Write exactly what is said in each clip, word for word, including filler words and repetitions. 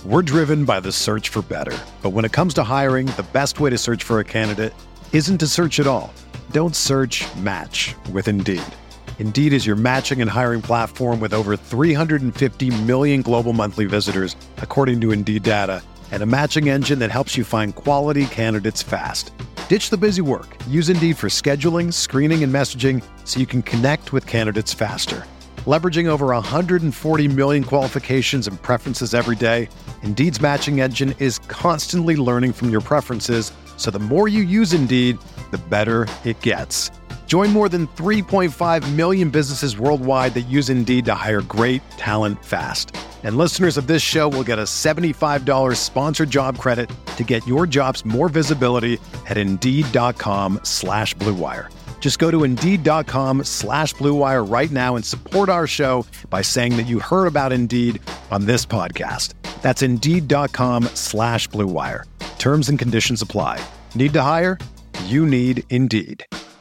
We're driven by the search for better. But when it comes to hiring, the best way to search for a candidate isn't to search at all. Don't search, match with Indeed. Indeed is your matching and hiring platform with over three hundred fifty million global monthly visitors, according to Indeed data, and a matching engine that helps you find quality candidates fast. Ditch the busy work. Use Indeed for scheduling, screening, and messaging so you can connect with candidates faster. Leveraging over one hundred forty million qualifications and preferences every day, Indeed's matching engine is constantly learning from your preferences, so the more you use Indeed, the better it gets. Join more than three point five million businesses worldwide that use Indeed to hire great talent fast. And listeners of this show will get a seventy-five dollars sponsored job credit to get your jobs more visibility at Indeed.com slash Blue Wire. Just go to Indeed.com slash Blue Wire right now and support our show by saying that you heard about Indeed on this podcast. That's Indeed.com slash Blue Wire. Terms and conditions apply. Need to hire? You need Indeed.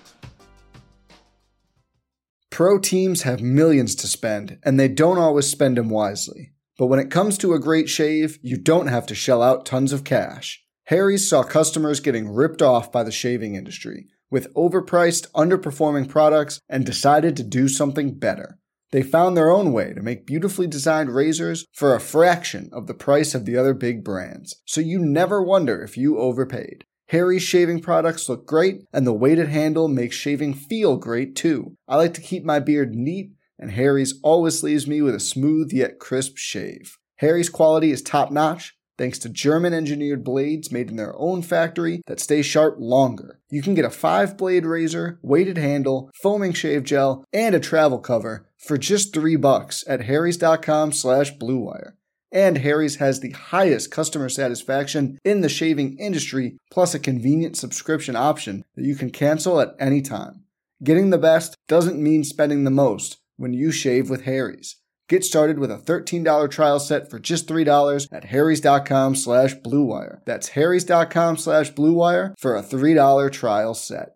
Pro teams have millions to spend, and they don't always spend them wisely. But when it comes to a great shave, you don't have to shell out tons of cash. Harry's saw customers getting ripped off by the shaving industry with overpriced, underperforming products and decided to do something better. They found their own way to make beautifully designed razors for a fraction of the price of the other big brands, so you never wonder if you overpaid. Harry's shaving products look great, and the weighted handle makes shaving feel great too. I like to keep my beard neat, and Harry's always leaves me with a smooth yet crisp shave. Harry's quality is top-notch, thanks to German-engineered blades made in their own factory that stay sharp longer. You can get a five-blade razor, weighted handle, foaming shave gel, and a travel cover for just three bucks at harrys.com slash bluewire. And Harry's has the highest customer satisfaction in the shaving industry, plus a convenient subscription option that you can cancel at any time. Getting the best doesn't mean spending the most when you shave with Harry's. Get started with a thirteen dollars trial set for just three dollars at harrys.com slash bluewire. That's harrys.com slash bluewire for a three dollars trial set.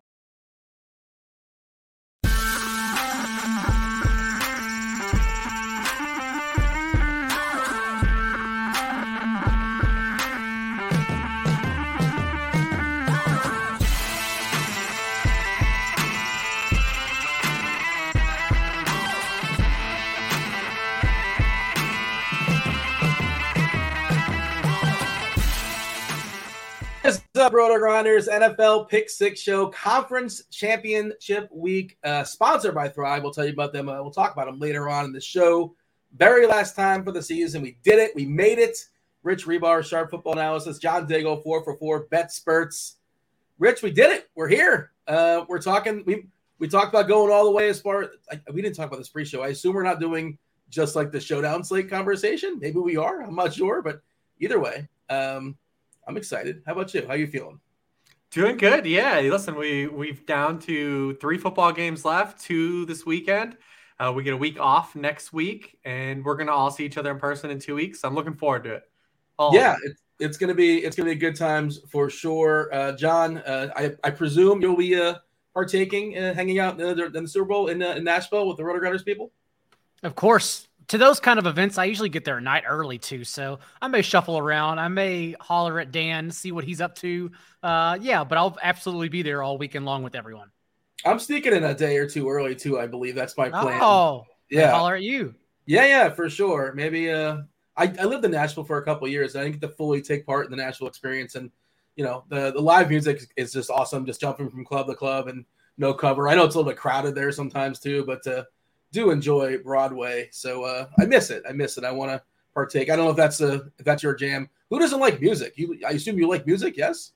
What's up, Roto Grinders? N F L Pick Six Show Conference Championship Week, uh, sponsored by Thrive. We'll tell you about them. Uh, we'll talk about them later on in the show. Very last time for the season. We did it. We made it. Rich Rebar, Sharp Football Analysis. John Diggle, four for four. Bet Spurts. Rich, we did it. We're here. Uh, we're talking. We we talked about going all the way as far. I, we didn't talk about this pre-show. I assume we're not doing just like the showdown slate conversation. Maybe we are. I'm not sure, but either way. Um, I'm excited. How about you? How you feeling? Doing good. Yeah. Listen, we, we've down to three football games left, two this weekend. Uh, we get a week off next week, and we're going to all see each other in person in two weeks. I'm looking forward to it. All yeah, it, it's going to be it's going to be good times for sure. Uh, John, uh, I, I presume you'll be uh, partaking, uh, hanging out in the, in the Super Bowl in, uh, in Nashville with the Roto Grinders people? Of course. To those kind of events, I usually get there a night early too, so I may shuffle around. I may holler at Dan, see what he's up to. Uh, yeah, but I'll absolutely be there all weekend long with everyone. I'm sneaking in a day or two early too, I believe. That's my plan. Oh, yeah. I'll holler at you. Yeah, yeah, for sure. Maybe uh, I, I lived in Nashville for a couple of years. And I didn't get to fully take part in the Nashville experience. And, you know, the, the live music is just awesome, just jumping from club to club and no cover. I know it's a little bit crowded there sometimes too, but uh, do enjoy Broadway. So uh, I miss it. I miss it. I want to partake. I don't know if that's a, if that's your jam. Who doesn't like music? You, I assume you like music. Yes.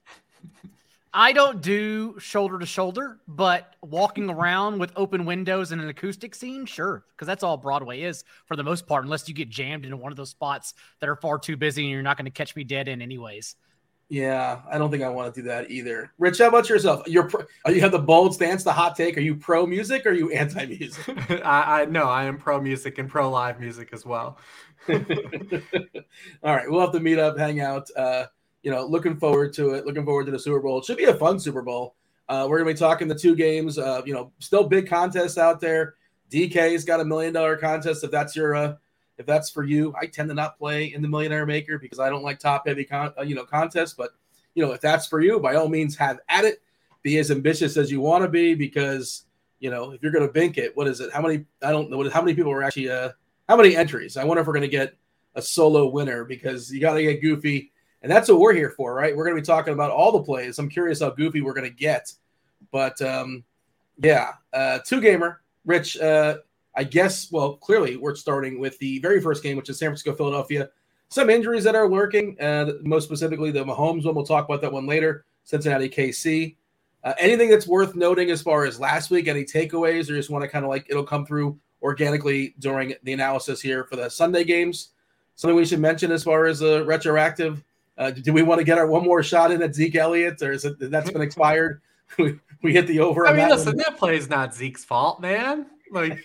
I don't do shoulder to shoulder, but walking around with open windows and an acoustic scene, sure, because that's all Broadway is for the most part, unless you get jammed into one of those spots that are far too busy and you're not going to catch me dead in anyways. Yeah, I don't think I want to do that either. Rich, how about yourself? You're pro, you have the bold stance, the hot take. Are you pro music or are you anti music? I, I no, I am pro music and pro live music as well. All right, we'll have to meet up, hang out. Uh, you know, looking forward to it. Looking forward to the Super Bowl. It should be a fun Super Bowl. Uh, we're gonna be talking the two games. Uh, you know, still big contests out there. D K's got a million dollar contest. If that's your uh, if that's for you. I tend to not play in the Millionaire Maker because I don't like top heavy con- you know contests. But you know, if that's for you, by all means, have at it. Be as ambitious as you want to be, because you know if you're going to bink it, what is it? How many? I don't know. How many people are actually? Uh, how many entries? I wonder if we're going to get a solo winner, because you got to get goofy, and that's what we're here for, right? We're going to be talking about all the plays. I'm curious how goofy we're going to get, but um, yeah, uh, two gamer, Rich. Uh, I guess. Well, clearly we're starting with the very first game, which is San Francisco, Philadelphia. Some injuries that are lurking, uh, most specifically the Mahomes one. We'll talk about that one later. Cincinnati, K C. Uh, anything that's worth noting as far as last week? Any takeaways, or just want to kind of like it'll come through organically during the analysis here for the Sunday games? Something we should mention as far as a uh, retroactive. Uh, do we want to get our one more shot in at Zeke Elliott, or is it that's been expired? we, we hit the over. I mean, that listen, one. that play is not Zeke's fault, man. Like,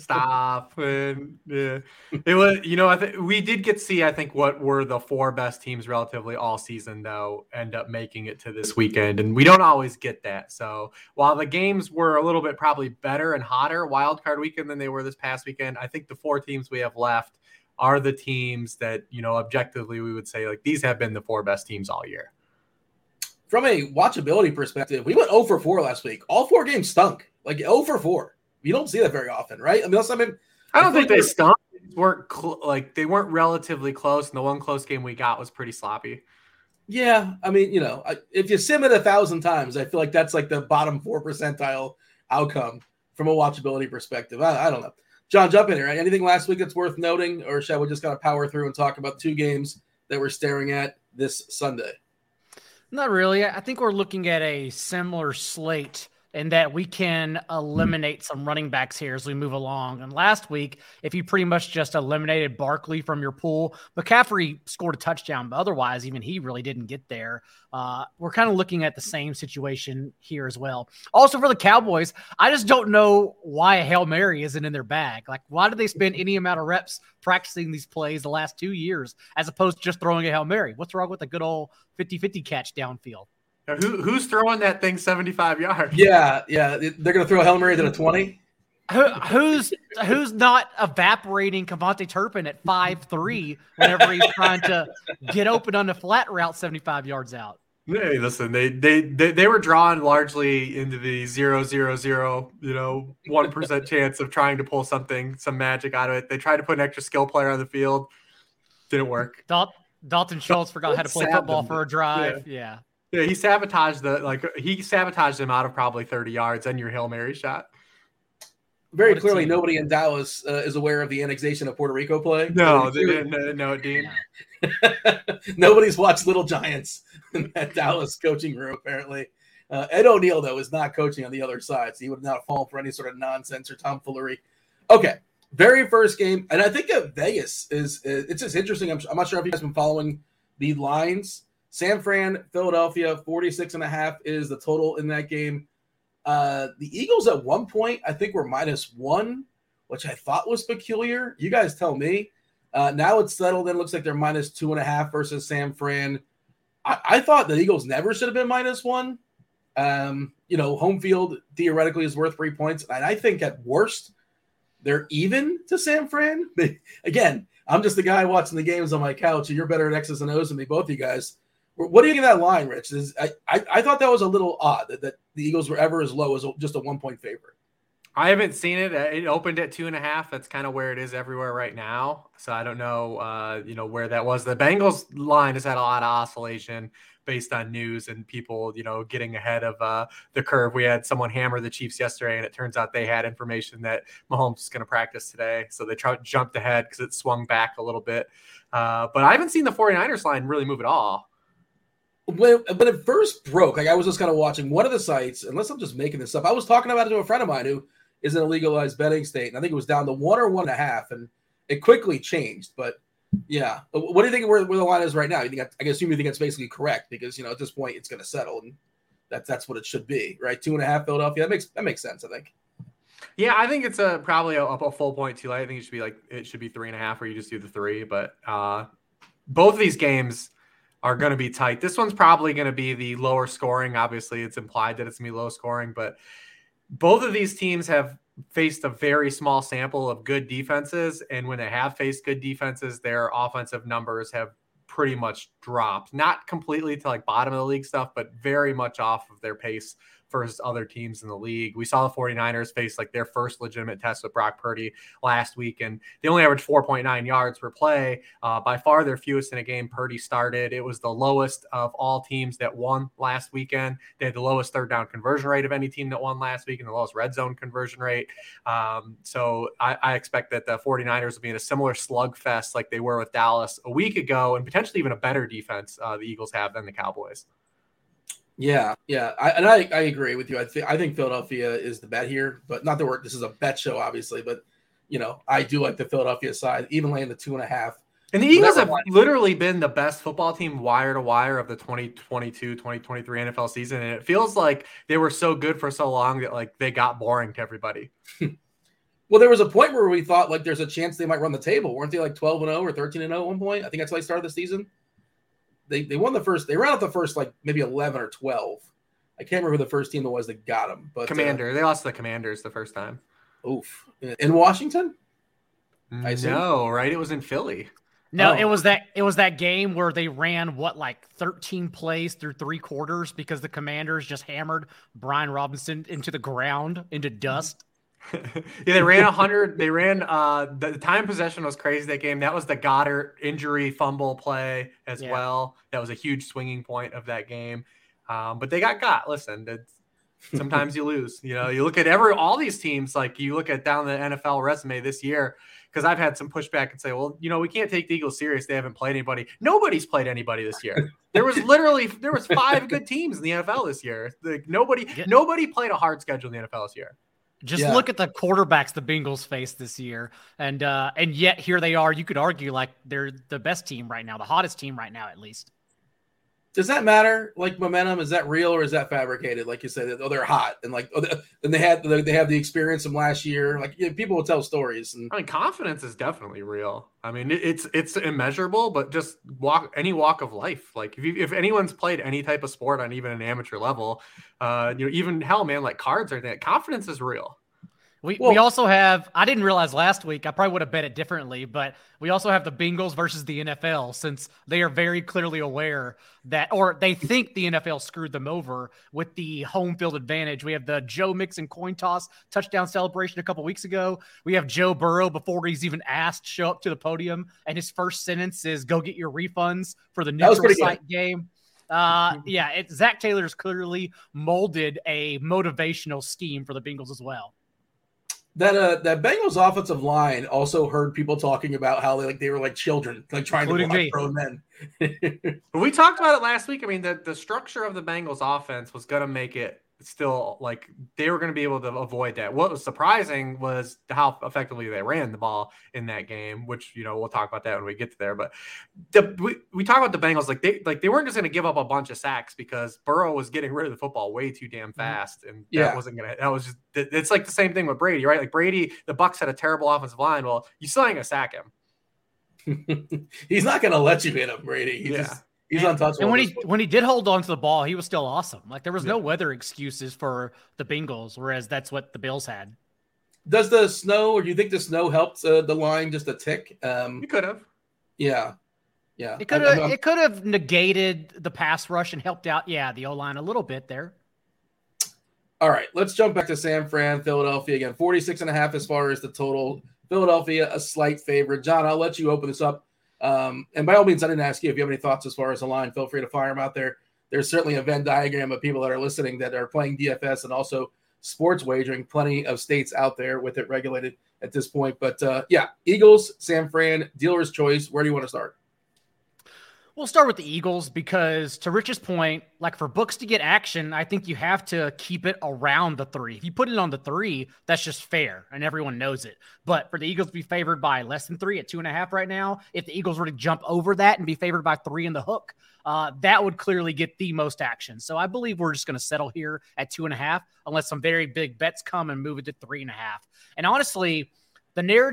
stop. And yeah, it was. You know, I think we did get to see. I think what were the four best teams relatively all season, though, end up making it to this weekend, and we don't always get that. So while the games were a little bit probably better and hotter wild card weekend than they were this past weekend, I think the four teams we have left are the teams that, you know, objectively we would say like these have been the four best teams all year. From a watchability perspective, we went zero for four last week. All four games stunk. Like zero for four. You don't see that very often, right? I mean, I mean, I don't I think they stunk. They weren't cl- like they weren't relatively close, and the one close game we got was pretty sloppy. Yeah, I mean, you know, if you sim it a thousand times, I feel like that's like the bottom four percentile outcome from a watchability perspective. I, I don't know. John, jump in here. Anything last week that's worth noting, or shall we just kind of power through and talk about two games that we're staring at this Sunday? Not really. I think we're looking at a similar slate in that we can eliminate some running backs here as we move along. And last week, if you pretty much just eliminated Barkley from your pool, McCaffrey scored a touchdown, but otherwise, even he really didn't get there. Uh, we're kind of looking at the same situation here as well. Also for the Cowboys, I just don't know why a Hail Mary isn't in their bag. Like, why do they spend any amount of reps practicing these plays the last two years as opposed to just throwing a Hail Mary? What's wrong with a good old fifty-fifty catch downfield? Who who's throwing that thing seventy-five yards? Yeah, yeah. They're going to throw a Hail Mary to a twenty. Who, who's who's not evaporating Kevontae Turpin at five three whenever he's trying to get open on the flat route seventy-five yards out? Hey, listen, they they they, they were drawn largely into the zero zero zero, you know, one percent chance of trying to pull something, some magic out of it. They tried to put an extra skill player on the field, didn't work. Dal- Dalton Schultz forgot how to play football for a drive. Yeah. yeah. Yeah, he sabotaged the like he sabotaged them out of probably thirty yards and your Hail Mary shot. Very clearly, nobody in Dallas uh, is aware of the annexation of Puerto Rico play. No, they didn't. No, no, Dean. Nobody's watched Little Giants in that Dallas coaching room, apparently. Uh, Ed O'Neill, though, is not coaching on the other side, so he would not fall for any sort of nonsense or tomfoolery. Okay, very first game, and I think that Vegas is, is it's just interesting. I'm, I'm not sure if you guys have been following the lines. San Fran, Philadelphia, forty-six and a half is the total in that game. Uh, the Eagles at one point, I think, were minus one, which I thought was peculiar. You guys tell me. Uh, now it's settled in. It looks like they're minus two and a half versus San Fran. I, I thought the Eagles never should have been minus one. Um, you know, home field theoretically is worth three points. And I think at worst, they're even to San Fran. Again, I'm just the guy watching the games on my couch, and you're better at X's and O's than me, both of you guys. What do you think of that line, Rich? Is, I, I I thought that was a little odd that, that the Eagles were ever as low as just a one-point favorite. I haven't seen it. It opened at two and a half. That's kind of where it is everywhere right now. So I don't know, uh, you know, where that was. The Bengals line has had a lot of oscillation based on news and people, you know, getting ahead of uh, the curve. We had someone hammer the Chiefs yesterday, and it turns out they had information that Mahomes is going to practice today. So they tried, jumped ahead because it swung back a little bit. Uh, but I haven't seen the 49ers line really move at all. When, when it first broke, like I was just kind of watching one of the sites, unless I'm just making this up, I was talking about it to a friend of mine who is in a legalized betting state, and I think it was down to one or one and a half, and it quickly changed. But yeah, what do you think where, where the line is right now? You think I guess you think it's basically correct because you know at this point it's going to settle, and that's that's what it should be, right? Two and a half Philadelphia. That makes that makes sense, I think. Yeah, I think it's a probably a, a full point too late. I think it should be like it should be three and a half, or you just do the three. But uh, both of these games are going to be tight. This one's probably going to be the lower scoring. Obviously, it's implied that it's going to be low scoring, but both of these teams have faced a very small sample of good defenses. And when they have faced good defenses, their offensive numbers have pretty much dropped, not completely to like bottom of the league stuff, but very much off of their pace versus other teams in the league. We saw the 49ers face like their first legitimate test with Brock Purdy last week, and they only averaged four point nine yards per play, uh, by far their fewest in a game Purdy started. It was the lowest of all teams that won last weekend. They had the lowest third down conversion rate of any team that won last week and the lowest red zone conversion rate. Um, so I, I expect that the 49ers will be in a similar slugfest like they were with Dallas a week ago, and potentially even a better defense uh, the Eagles have than the Cowboys. Yeah, yeah, I, and I, I agree with you. I think I think Philadelphia is the bet here, but not that we're this is a bet show, obviously. But you know, I do like the Philadelphia side, even laying the two and a half. And the Eagles have literally been the best football team wire to wire of the twenty twenty-two twenty twenty-three N F L season, and it feels like they were so good for so long that like they got boring to everybody. Well, there was a point where we thought like there's a chance they might run the table. Weren't they like twelve and oh or thirteen and oh at one point? I think that's how they started the season. They they won the first. They ran out the first like maybe eleven or twelve. I can't remember who the first team that was that got them. But Commander, uh, they lost to the Commanders the first time. Oof, in Washington. I know, right? It was in Philly. No, Oh. it was that it was that game where they ran what like thirteen plays through three quarters because the Commanders just hammered Brian Robinson into the ground, into dust. Yeah, they ran a hundred. They ran. Uh, the, the time possession was crazy that game. That was the Goddard injury fumble play as Yeah. well. That was a huge swinging point of that game. Um, but they got got. Listen, it's, sometimes you lose. You know, you look at every all these teams. Like you look at down the N F L resume this year. Because I've had some pushback and say, well, you know, we can't take the Eagles serious. They haven't played anybody. Nobody's played anybody this year. There was literally there was five good teams in the N F L this year. Like nobody, Yeah. nobody played a hard schedule in the N F L this year. Just Yeah. look at the quarterbacks the Bengals faced this year, and uh, and yet here they are. You could argue like they're the best team right now, the hottest team right now, at least. Does that matter? Like momentum, is that real or is that fabricated? Like you said, oh, they're hot and like, oh, then they had they have the experience from last year. Like yeah, people will tell stories. And I mean, confidence is definitely real. I mean, it, it's it's immeasurable, but just walk any walk of life. Like if you, if anyone's played any type of sport on even an amateur level, uh, you know, even hell, man, like cards or that, confidence is real. We Well- we also have. I didn't realize last week. I probably would have bet it differently, but we also have the Bengals versus the N F L, since they are very clearly aware that, or they think the N F L screwed them over with the home field advantage. We have the Joe Mixon coin toss touchdown celebration a couple weeks ago. We have Joe Burrow before he's even asked show up to the podium, and his first sentence is "Go get your refunds for the That was neutral pretty good. site game." Uh, yeah, it, Zach Taylor's clearly molded a motivational scheme for the Bengals as well. that uh that Bengals offensive line also heard people talking about how they like they were like children, like trying Including to me. block grown men. But we talked about it last week. I mean, the, the structure of the Bengals offense was going to make it still like they were going to be able to avoid that. What was surprising was how effectively they ran the ball in that game, which, you know, we'll talk about that when we get to there. But the, we, we talk about the Bengals, like they, like they weren't just going to give up a bunch of sacks because Burrow was getting rid of the football way too damn fast. And that Yeah. wasn't going to, that was just, it's like the same thing with Brady, right? Like Brady, the Bucs had a terrible offensive line. Well, you still ain't going to sack him. He's not going to let you hit him, Brady. He's Yeah. just he's And- untouchable. And when at he this point. when he did hold on to the ball, he was still awesome. Like there was no Yeah. weather excuses for the Bengals, whereas that's what the Bills had. Does the snow, or do you think the snow helped uh, the line just a tick? Um, You could have. yeah, yeah. It could I'm- have I'm- it could have negated the pass rush and helped out, yeah, the O line a little bit there. All right, let's jump back to San Fran, Philadelphia again. forty-six and a half as far as the total. Philadelphia, a slight favorite. John, I'll let you open this up. Um, and by all means, I didn't ask you if you have any thoughts as far as the line. Feel free to fire them out there. There's certainly a Venn diagram of people that are listening that are playing D F S and also sports wagering. Plenty of states out there with it regulated at this point. But uh, yeah, Eagles, San Fran, dealer's choice. Where do you want to start? We'll start with the Eagles because, to Rich's point, like for books to get action, I think you have to keep it around the three. If you put it on the three, that's just fair, and everyone knows it. But for the Eagles to be favored by less than three at two and a half right now, if the Eagles were to jump over that and be favored by three in the hook, uh, that would clearly get the most action. So I believe we're just going to settle here at two and a half, unless some very big bets come and move it to three and a half. And honestly, the narrative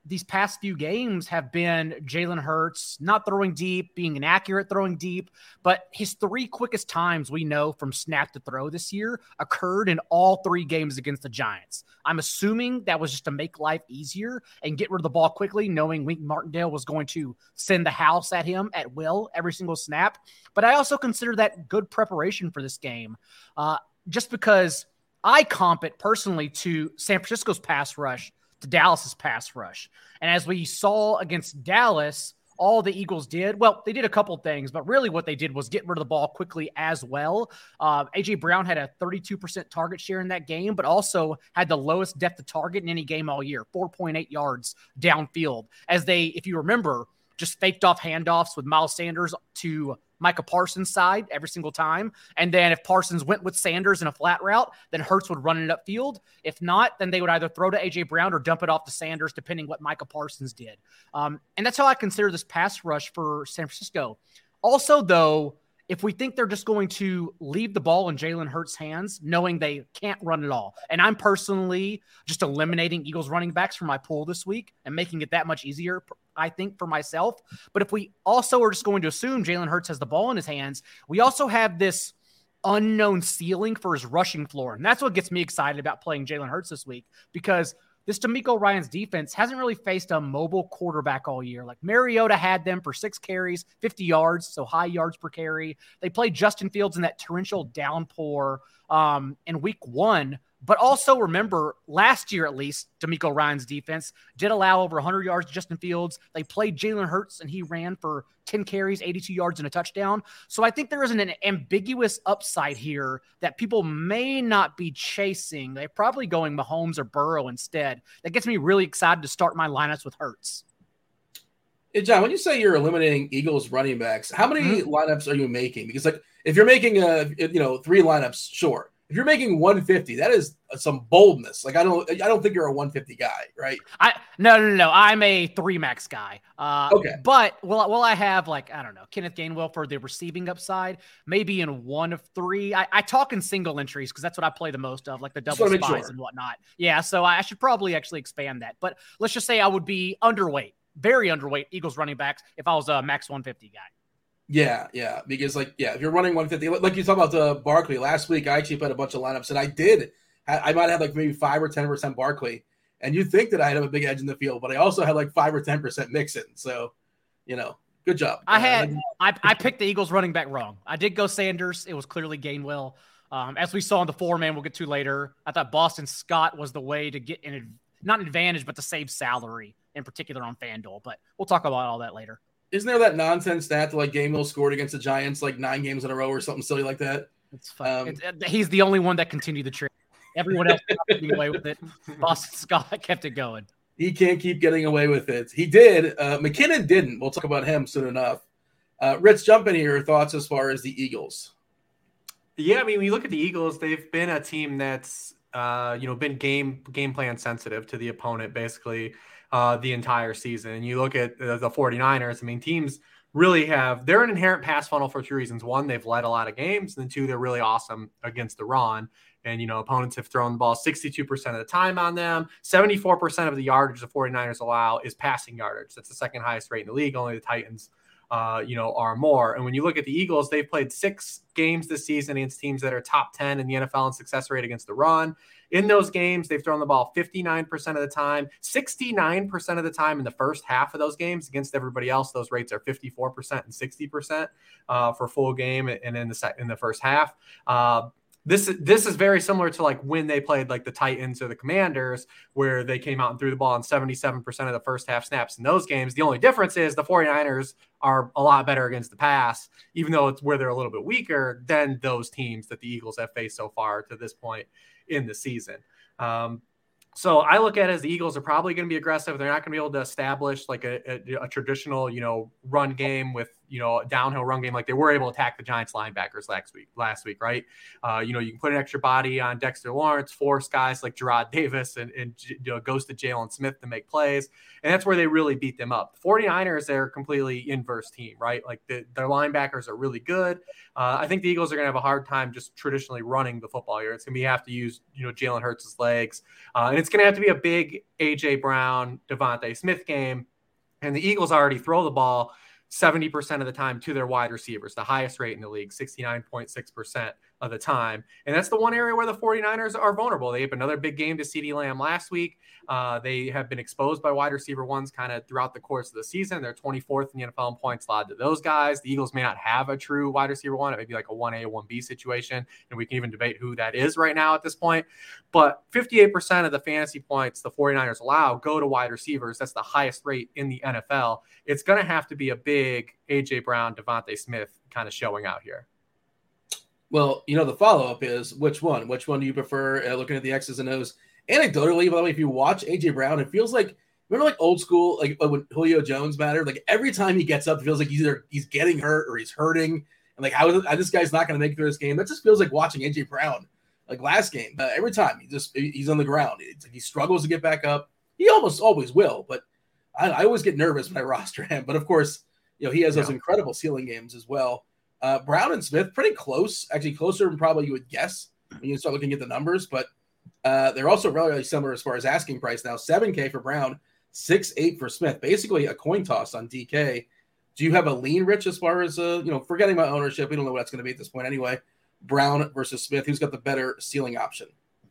these past few games have been Jalen Hurts not throwing deep, being inaccurate throwing deep, but his three quickest times we know from snap to throw this year occurred in all three games against the Giants. I'm assuming that was just to make life easier and get rid of the ball quickly, knowing Wink Martindale was going to send the house at him at will every single snap. But I also consider that good preparation for this game, uh, just because I comp it personally to San Francisco's pass rush to Dallas's pass rush. And as we saw against Dallas, all the Eagles did, well, they did a couple things, but really what they did was get rid of the ball quickly as well. Uh, A J Brown had a thirty-two percent target share in that game, but also had the lowest depth of target in any game all year, four point eight yards downfield. As they, if you remember, just faked off handoffs with Miles Sanders to Micah Parsons' side every single time. And then if Parsons went with Sanders in a flat route, then Hurts would run it upfield. If not, then they would either throw to A J Brown or dump it off to Sanders, depending what Micah Parsons did. Um, and that's how I consider this pass rush for San Francisco. Also, though, if we think they're just going to leave the ball in Jalen Hurts' hands, knowing they can't run it all, and I'm personally just eliminating Eagles running backs from my pool this week and making it that much easier, I think, for myself. But if we also are just going to assume Jalen Hurts has the ball in his hands, we also have this unknown ceiling for his rushing floor. And that's what gets me excited about playing Jalen Hurts this week, because this DeMeco Ryans defense hasn't really faced a mobile quarterback all year. Like Mariota had them for six carries, fifty yards, so high yards per carry. They played Justin Fields in that torrential downpour um, in week one. But also remember, last year at least, DeMeco Ryans defense did allow over one hundred yards to Justin Fields. They played Jalen Hurts, and he ran for ten carries, eighty-two yards, and a touchdown. So I think there is an ambiguous upside here that people may not be chasing. They're probably going Mahomes or Burrow instead. That gets me really excited to start my lineups with Hurts. Hey, John, when you say you're eliminating Eagles running backs, how many Mm-hmm. lineups are you making? Because, like, if you're making a, you know, three lineups, sure. If you're making one fifty, that is some boldness. Like, I don't, I don't think you're a one fifty guy, right? I no no no. I'm a three max guy. Uh, Okay. But will will I have, like, I don't know, Kenneth Gainwell for the receiving upside? Maybe in one of three. I, I talk in single entries because that's what I play the most of, like the Just double wanna make spies sure. and whatnot. Yeah. So I should probably actually expand that. But let's just say I would be underweight, very underweight Eagles running backs if I was a max one fifty guy. Yeah, yeah. Because, like, yeah, if you're running one fifty, like you talked about the Barkley last week, I actually put a bunch of lineups, and I did. I might have like maybe five or ten percent Barkley, and you'd think that I'd have a big edge in the field, but I also had like five or ten percent Mixon. So, you know, good job. I Uh, had like- I, I picked the Eagles running back wrong. I did go Sanders. It was clearly Gainwell. Um, as we saw in the four man we'll get to later, I thought Boston Scott was the way to get an not an advantage, but to save salary in particular on FanDuel. But we'll talk about all that later. Isn't there that nonsense stat that like Gainwell scored against the Giants like nine games in a row or something silly like that? It's fun. Um, it's, uh, he's the only one that continued the trend. Everyone else kept getting away with it. Boston Scott kept it going. He can't keep getting away with it. He did. Uh, McKinnon didn't. We'll talk about him soon enough. Uh, Rich, jump in here. Your thoughts as far as the Eagles? Yeah, I mean, when you look at the Eagles, they've been a team that's, uh, you know, been game game plan sensitive to the opponent basically uh, the entire season. And you look at uh, the 49ers, I mean, teams really have, they're an inherent pass funnel for two reasons. One, they've led a lot of games. And then two, they're really awesome against the run. And, you know, opponents have thrown the ball sixty-two percent of the time on them. seventy-four percent of the yardage the 49ers allow is passing yardage. That's the second highest rate in the league. Only the Titans Uh, you know, are more. And when you look at the Eagles, they've played six games this season against teams that are top ten in the N F L in success rate against the run. In those games, they've thrown the ball fifty-nine percent of the time, sixty-nine percent of the time in the first half of those games. Against everybody else, those rates are fifty-four percent and sixty percent uh, for full game and in the sec- in the first half. Uh, This this is very similar to like when they played like the Titans or the Commanders, where they came out and threw the ball on seventy-seven percent of the first half snaps in those games. The only difference is the 49ers are a lot better against the pass, even though it's where they're a little bit weaker than those teams that the Eagles have faced so far to this point in the season. Um, So I look at it as the Eagles are probably going to be aggressive. They're not going to be able to establish like a, a, a traditional, you know, run game with, you know, downhill run game like they were able to attack the Giants linebackers last week, last week, right? Uh, you know, you can put an extra body on Dexter Lawrence, force guys like Gerard Davis and, and you know, goes to Jalen Smith to make plays. And that's where they really beat them up. The 49ers, they're a completely inverse team, right? Like the, their linebackers are really good. Uh, I think the Eagles are going to have a hard time just traditionally running the football here. It's going to be have to use, you know, Jalen Hurts' legs. Uh, and it's going to have to be a big A J Brown, Devontae Smith game. And the Eagles already throw the ball seventy percent of the time to their wide receivers, the highest rate in the league, sixty-nine point six percent of the time. And that's the one area where the 49ers are vulnerable. They have another big game to CeeDee Lamb last week. Uh, they have been exposed by wide receiver ones kind of throughout the course of the season. They're twenty-fourth in the N F L in points allowed to those guys. The Eagles may not have a true wide receiver one. It may be like a one A, one B situation. And we can even debate who that is right now at this point. But fifty-eight percent of the fantasy points the 49ers allow go to wide receivers. That's the highest rate in the N F L. It's going to have to be a big A J Brown, Devontae Smith kind of showing out here. Well, you know, the follow-up is which one? Which one do you prefer uh, looking at the X's and O's? Anecdotally, by the way, if you watch A J Brown, it feels like, remember like old school, like when Julio Jones mattered? Like every time he gets up, it feels like he's either he's getting hurt or he's hurting. And like, how is it, this guy's not going to make it through this game? That just feels like watching A J Brown, like last game. Uh, every time he just he's on the ground. It's like he struggles to get back up. He almost always will, but I, I always get nervous when I roster him. But of course, you know, he has those yeah. incredible ceiling games as well. Uh, Brown and Smith, pretty close, actually closer than probably you would guess when you start looking at the numbers, but uh, they're also relatively similar as far as asking price now. seven K for Brown, six eight for Smith, basically a coin toss on D K. Do you have a lean, Rich, as far as, uh, you know, forgetting about ownership, we don't know what that's going to be at this point anyway, Brown versus Smith, who's got the better ceiling option?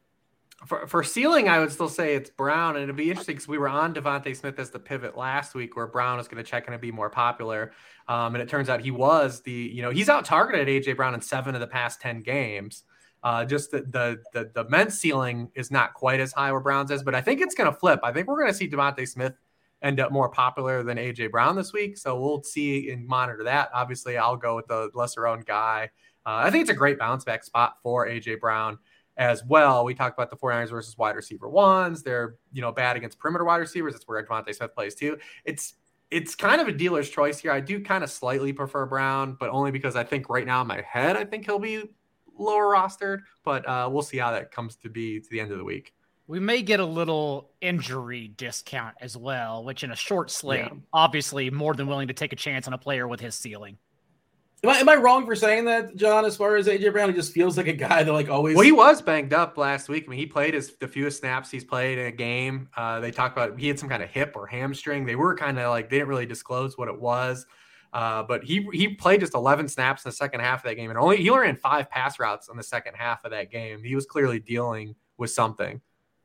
For, for ceiling, I would still say it's Brown, and it'd be interesting because we were on Devontae Smith as the pivot last week where Brown was going to check in and be more popular. Um, and it turns out he was the, you know, he's out targeted A J Brown in seven of the past ten games. Uh, just the, the, the, the men's ceiling is not quite as high where Brown's is, but I think it's going to flip. I think we're going to see Devontae Smith end up more popular than A J Brown this week. So we'll see and monitor that. Obviously, I'll go with the lesser owned guy. Uh, I think it's a great bounce back spot for A J Brown as well. We talked about the 49ers versus wide receiver ones. They're, you know, bad against perimeter wide receivers. That's where Devontae Smith plays too. It's, it's kind of a dealer's choice here. I do kind of slightly prefer Brown, but only because I think right now in my head, I think he'll be lower rostered, but uh, we'll see how that comes to be to the end of the week. We may get a little injury discount as well, which in a short slate, yeah. obviously more than willing to take a chance on a player with his ceiling. Am I, am I wrong for saying that, John, as far as A J Brown? He just feels like a guy that like always... Well, he was banged up last week. I mean, he played his the fewest snaps he's played in a game. Uh, they talked about he had some kind of hip or hamstring. They were kind of like, they didn't really disclose what it was. Uh, but he he played just eleven snaps in the second half of that game. And only he only ran five pass routes in the second half of that game. He was clearly dealing with something.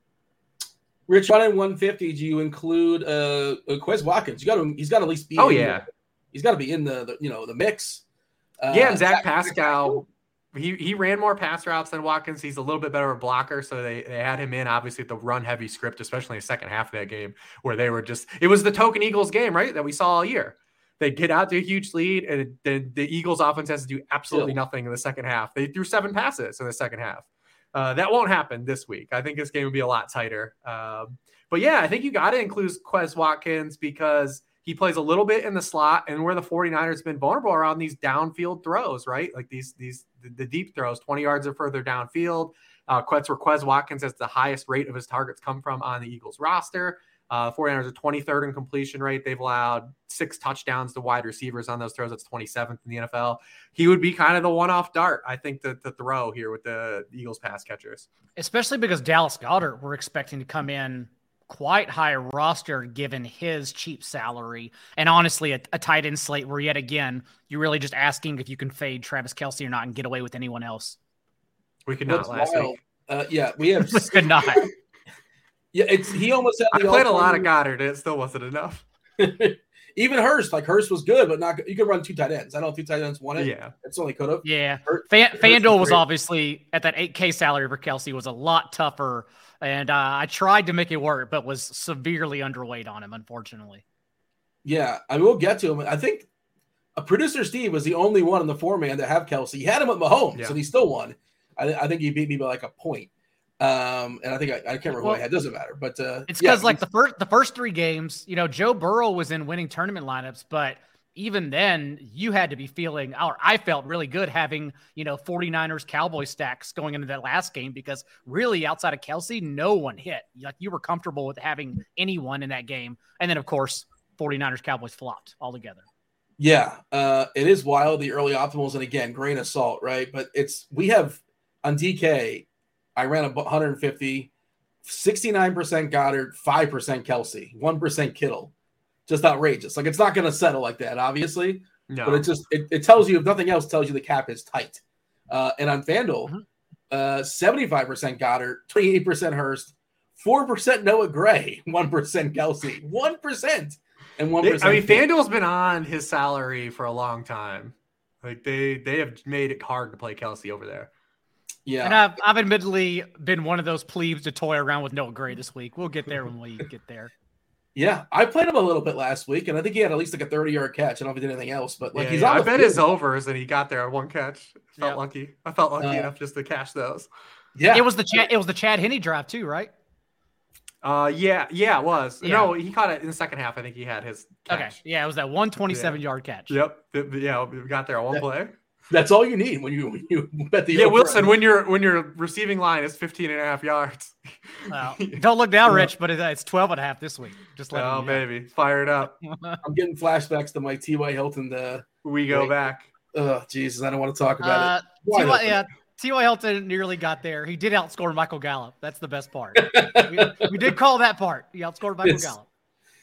Rich, one in one fifty, do you include uh, Quez Watkins? You got to, he's got to at least be. Oh, in yeah. The, he's got to be in the, the, you know, the mix. Uh, yeah, and Zach Pascal, he he ran more pass routes than Watkins. He's a little bit better of a blocker, so they, they had him in, obviously, the run-heavy script, especially in the second half of that game, where they were just – it was the token Eagles game, right, that we saw all year. They get out to a huge lead, and the, the Eagles offense has to do absolutely Still. nothing in the second half. They threw seven passes in the second half. Uh, that won't happen this week. I think this game will be a lot tighter. Um, but, yeah, I think you got to include Quez Watkins because – he plays a little bit in the slot, and where the 49ers have been vulnerable around these downfield throws, right? Like these, these the, the deep throws, twenty yards or further downfield. Uh, Quez, where Quez Watkins has the highest rate of his targets come from on the Eagles roster. Uh, 49ers are twenty-third in completion rate. They've allowed six touchdowns to wide receivers on those throws. That's twenty-seventh in the N F L. He would be kind of the one-off dart, I think, to, to throw here with the Eagles pass catchers. Especially because Dallas Goedert, we're expecting to come in quite high roster given his cheap salary. And honestly, a, a tight end slate where yet again, you're really just asking if you can fade Travis Kelce or not and get away with anyone else. We could not last wild. week. Uh, yeah, we have. We could not. Yeah, it's he almost had I the played a all-time- lot of Goddard. It still wasn't enough. Even Hurst, like Hurst was good, but not good. You could run two tight ends. I don't know if two tight ends won it. Yeah. It's only could have. Yeah. Hurst, Fan, Hurst FanDuel was great. obviously at that eight K salary for Kelce was a lot tougher. And uh, I tried to make it work, but was severely underweight on him, unfortunately. Yeah, I mean, we'll get to him. I think a producer Steve was the only one in the four man to have Kelce. He had him with Mahomes, Yeah. and he still won. I, I think he beat me by like a point. Um, and I think I, I can't remember Well, why. It doesn't matter, but uh, It's yeah, because like the first the first three games, you know, Joe Burrow was in winning tournament lineups, but even then you had to be feeling, or I felt really good having, you know, 49ers Cowboy stacks going into that last game, because really outside of Kelsey, no one hit. Like you were comfortable with having anyone in that game. And then of course, 49ers Cowboys flopped altogether. Yeah, uh, it is wild, the early optimals. And again, grain of salt, right? But it's, we have on D K, I ran a one hundred fifty, sixty-nine percent Goddard, five percent Kelsey, one percent Kittle. Just outrageous. Like, it's not going to settle like that, obviously. No. But it just, it, it tells you, if nothing else, tells you the cap is tight. Uh, and on FanDuel, mm-hmm. uh, seventy-five percent Goddard, twenty-eight percent Hurst, four percent Noah Gray, one percent Kelsey, one percent. And one percent. I mean, FanDuel's been on his salary for a long time. Like they they have made it hard to play Kelsey over there. Yeah, and I've I've admittedly been one of those plebes to toy around with Noah Gray this week. We'll get there when we get there. Yeah, I played him a little bit last week, and I think he had at least like a thirty-yard catch. I don't know if he did anything else, but like yeah, he's yeah. on I the bet field. his overs, and he got there on one catch. Felt yeah. lucky. I felt lucky uh, enough just to cash those. Yeah, it was the Chad, it was the Chad Henne drive too, right? Uh, yeah, yeah, it was. Yeah. No, he caught it in the second half. I think he had his catch. Okay, yeah, it was that one twenty-seven yeah. yard catch. Yep. Yeah, we got there on one that, play. That's all you need when you when you bet the yeah, over. Wilson. When your when your receiving line is fifteen and a half yards. Well, don't look down, Rich, but it's twelve and a half this week. Just let oh, baby, fire it up. I'm getting flashbacks to my T Y Hilton. The we go wait. back. Oh, Jesus, I don't want to talk about uh, it. T Y, yeah. T Y Hilton nearly got there. He did outscore Michael Gallup. That's the best part. we, we did call that part. He outscored Michael it's, Gallup.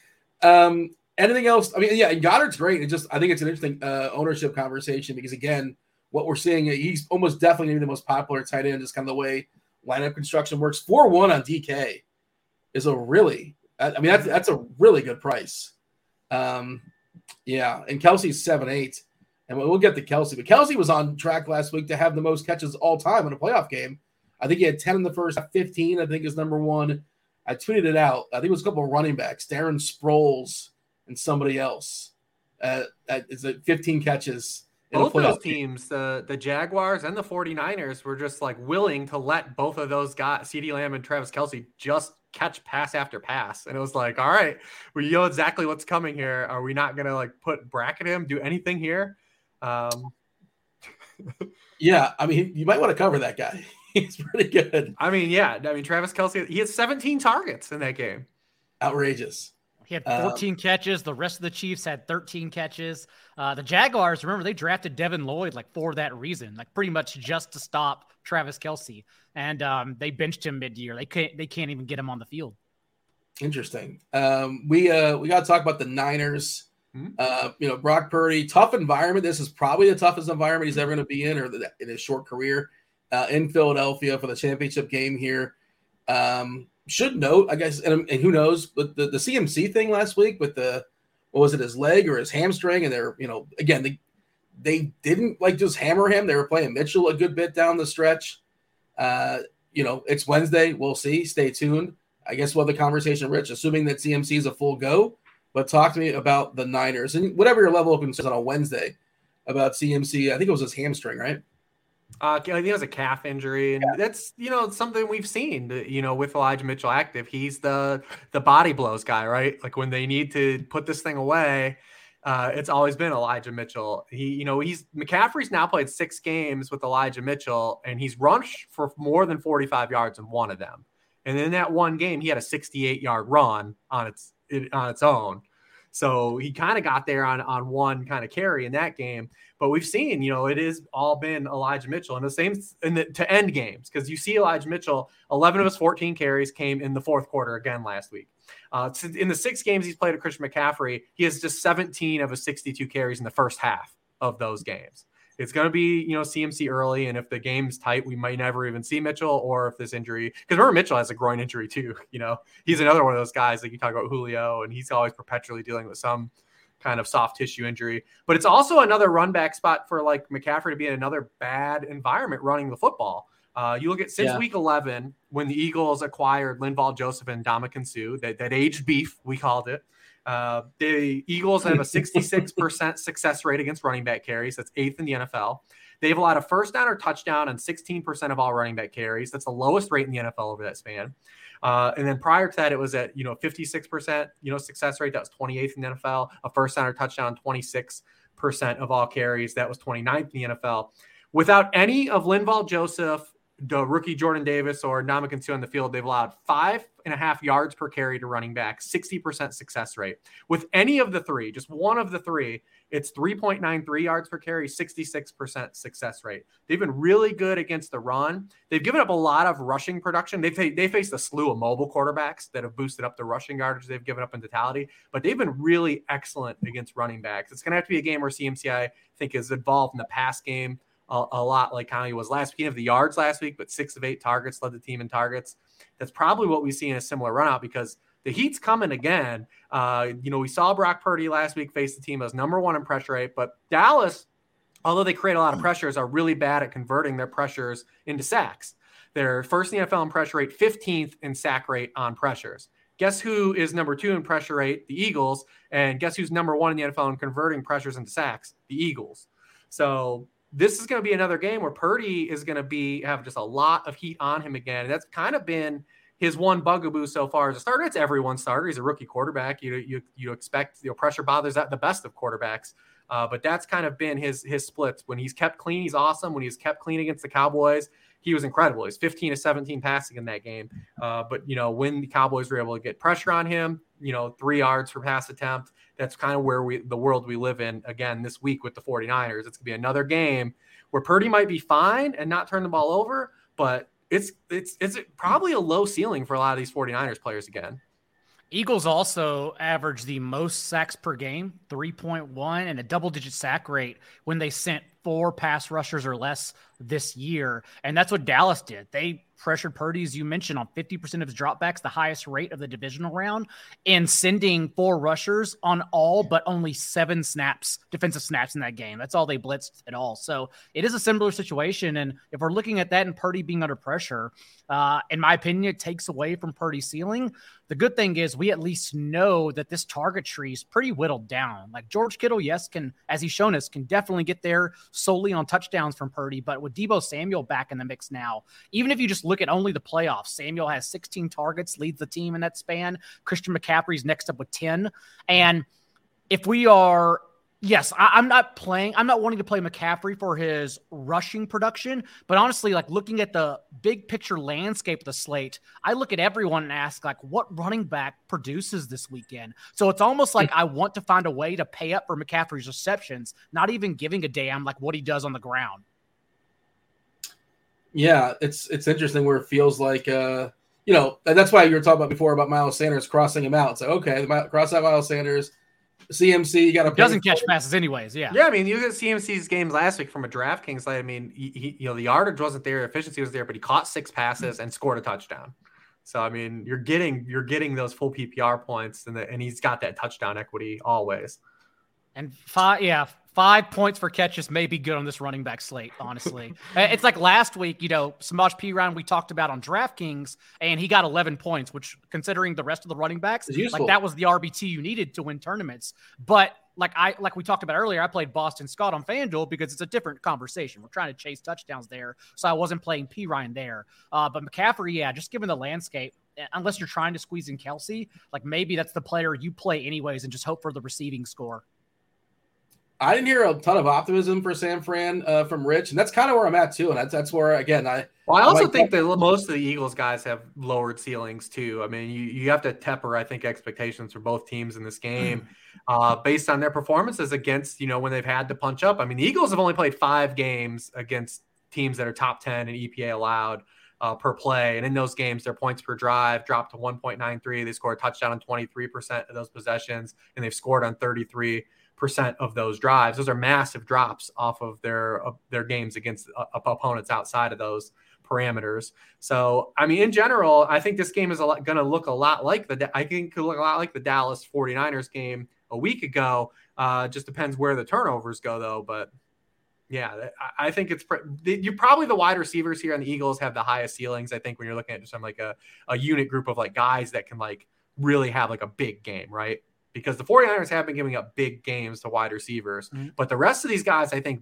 Um, anything else? I mean, yeah, Goddard's great. It just, I think it's an interesting uh, ownership conversation because, again, what we're seeing, he's almost definitely going to be the most popular tight end, just kind of the way lineup construction works. four one on D K is a really, I mean, that's that's a really good price. Um, yeah, and Kelsey's seven eight. And we'll get to Kelsey. But Kelsey was on track last week to have the most catches all time in a playoff game. I think he had ten in the first, fifteen, I think is number one. I tweeted it out. I think it was a couple of running backs, Darren Sproles and somebody else. Uh, it's a fifteen catches. Both of those teams, the, the Jaguars and the 49ers, were just like willing to let both of those guys, CeeDee Lamb and Travis Kelce, just catch pass after pass. And it was like, all right, we know exactly what's coming here. Are we not going to like put bracket him, do anything here? Um, yeah, I mean, you might want to cover that guy. He's pretty good. I mean, yeah, I mean, Travis Kelce, he had seventeen targets in that game. Outrageous. He had fourteen um, catches. The rest of the Chiefs had thirteen catches. Uh, the Jaguars, remember, they drafted Devin Lloyd like for that reason, like pretty much just to stop Travis Kelce, and um, they benched him mid-year. They can't, they can't even get him on the field. Interesting. Um, we uh, we got to talk about the Niners. Mm-hmm. Uh, you know, Brock Purdy, tough environment. This is probably the toughest environment he's ever going to be in, or the, in his short career uh, in Philadelphia for the championship game here. Um, should note, I guess, and, and who knows, but the, the C M C thing last week with the, what was it, his leg or his hamstring, and they're, you know, again, they they didn't like just hammer him. They were playing Mitchell a good bit down the stretch. Uh, you know, it's Wednesday. We'll see. Stay tuned. I guess we'll have the conversation, Rich, assuming that C M C is a full go. But talk to me about the Niners and whatever your level of concern on a Wednesday about C M C. I think it was his hamstring, right? Uh, I think it was a calf injury, and yeah. that's, you know, something we've seen, you know, with Elijah Mitchell active. He's the the body blows guy, right? Like when they need to put this thing away, uh, it's always been Elijah Mitchell. He, you know, he's McCaffrey's now played six games with Elijah Mitchell, and he's rushed for more than forty-five yards in one of them. And in that one game, he had a sixty-eight yard run on its it, on its own. So he kind of got there on, on one kind of carry in that game. But we've seen, you know, it is all been Elijah Mitchell and the same in the, to end games, because you see Elijah Mitchell, eleven of his fourteen carries came in the fourth quarter again last week. Uh, in the six games he's played at Christian McCaffrey, he has just seventeen of his sixty-two carries in the first half of those games. It's going to be, you know, C M C early, and if the game's tight, we might never even see Mitchell, or if this injury, because remember Mitchell has a groin injury too, you know, he's another one of those guys, like you talk about Julio, and he's always perpetually dealing with some kind of soft tissue injury. But it's also another run back spot for like McCaffrey to be in another bad environment running the football. Uh, you look at since yeah. week eleven, when the Eagles acquired Linval Joseph and Ndamukong Suh, that, that aged beef, we called it. Uh, the Eagles have a sixty-six percent success rate against running back carries. That's eighth in the N F L. They've allowed a first down or touchdown on sixteen percent of all running back carries. That's the lowest rate in the N F L over that span. Uh, and then prior to that, it was at, you know, fifty-six percent, you know, success rate. That was twenty-eighth in the N F L. A first center touchdown, twenty-six percent of all carries. That was twenty-ninth in the N F L. Without any of Linval Joseph, the rookie Jordan Davis, or Ndamukong Suh on the field, they've allowed five and a half yards per carry to running back, sixty percent success rate. With any of the three, just one of the three, it's three point nine three yards per carry, sixty-six percent success rate. They've been really good against the run. They've given up a lot of rushing production. They've, they faced a slew of mobile quarterbacks that have boosted up the rushing yardage they've given up in totality, but they've been really excellent against running backs. It's going to have to be a game where C M C, I think, is involved in the pass game a, a lot, like how he was last week. He didn't have the yards last week, but six of eight targets, led the team in targets. That's probably what we see in a similar run out, because the heat's coming again. Uh, you know, we saw Brock Purdy last week face the team as number one in pressure rate, but Dallas, although they create a lot of pressures, are really bad at converting their pressures into sacks. They're first in the N F L in pressure rate, fifteenth in sack rate on pressures. Guess who is number two in pressure rate? The Eagles. And guess who's number one in the N F L in converting pressures into sacks? The Eagles. So this is going to be another game where Purdy is going to be have just a lot of heat on him again. And that's kind of been his one bugaboo so far as a starter. It's everyone's starter. He's a rookie quarterback. You you you expect, you know, pressure bothers at the best of quarterbacks. Uh, but that's kind of been his his splits. When he's kept clean, he's awesome. When he's kept clean against the Cowboys, he was incredible. He's fifteen to seventeen passing in that game. Uh, but, you know, when the Cowboys were able to get pressure on him, you know, three yards per pass attempt, that's kind of where we the world we live in again this week with the 49ers. It's going to be another game where Purdy might be fine and not turn the ball over, but it's it's it's probably a low ceiling for a lot of these 49ers players again. Eagles also average the most sacks per game, three point one, and a double-digit sack rate when they sent four pass rushers or less this year. And that's what Dallas did. They pressured Purdy, as you mentioned, on fifty percent of his dropbacks, the highest rate of the divisional round, and sending four rushers on all but only seven snaps, defensive snaps in that game. That's all they blitzed at all. So it is a similar situation. And if we're looking at that and Purdy being under pressure, uh, in my opinion, it takes away from Purdy's ceiling. The good thing is we at least know that this target tree is pretty whittled down. Like George Kittle, yes, can, as he's shown us, can definitely get there solely on touchdowns from Purdy. But with Deebo Samuel back in the mix now, even if you just look at only the playoffs, Samuel has sixteen targets, leads the team in that span. Christian McCaffrey's next up with ten. And if we are, yes, I, I'm not playing, I'm not wanting to play McCaffrey for his rushing production, but honestly, like looking at the big picture landscape of the slate, I look at everyone and ask, like, what running back produces this weekend? So it's almost like I want to find a way to pay up for McCaffrey's receptions, not even giving a damn like what he does on the ground. Yeah, it's it's interesting where it feels like, uh, you know, and that's why you were talking about before about Miles Sanders crossing him out. It's like, okay, cross out Miles Sanders, C M C, you got to doesn't catch passes anyways. Yeah, yeah. I mean, you look at C M C's games last week from a DraftKings side. I mean, he, he, you know, the yardage wasn't there, efficiency was there, but he caught six passes and scored a touchdown. So I mean, you're getting you're getting those full P P R points, and the, and he's got that touchdown equity always. And five, yeah, five points for catches may be good on this running back slate, honestly. It's like last week, you know, Samaje Perine we talked about on DraftKings, and he got eleven points, which, considering the rest of the running backs, like that was the R B T you needed to win tournaments. But like I like we talked about earlier, I played Boston Scott on FanDuel because it's a different conversation. We're trying to chase touchdowns there, so I wasn't playing Perine there. Uh, but McCaffrey, yeah, just given the landscape, unless you're trying to squeeze in Kelsey, like maybe that's the player you play anyways and just hope for the receiving score. I didn't hear a ton of optimism for San Fran uh, from Rich, and that's kind of where I'm at too. And that's that's where, again, I. Well, I also I think that most of the Eagles guys have lowered ceilings too. I mean, you, you have to temper, I think, expectations for both teams in this game uh, based on their performances against, you know, when they've had to punch up. I mean, the Eagles have only played five games against teams that are top ten in E P A allowed uh, per play, and in those games, their points per drive dropped to one point nine three. They scored a touchdown on twenty-three percent of those possessions, and they've scored on thirty-three percent of those drives. Those are massive drops off of their of their games against uh, opponents outside of those parameters. So, I mean, in general, I think this game is going to look a lot like the I think it could look a lot like the Dallas 49ers game a week ago. Uh, just depends where the turnovers go, though. But yeah, I think it's you probably the wide receivers here on the Eagles have the highest ceilings. I think when you're looking at just some like a, a unit group of like guys that can like really have like a big game, right? Because the 49ers have been giving up big games to wide receivers, mm-hmm. but the rest of these guys, I think,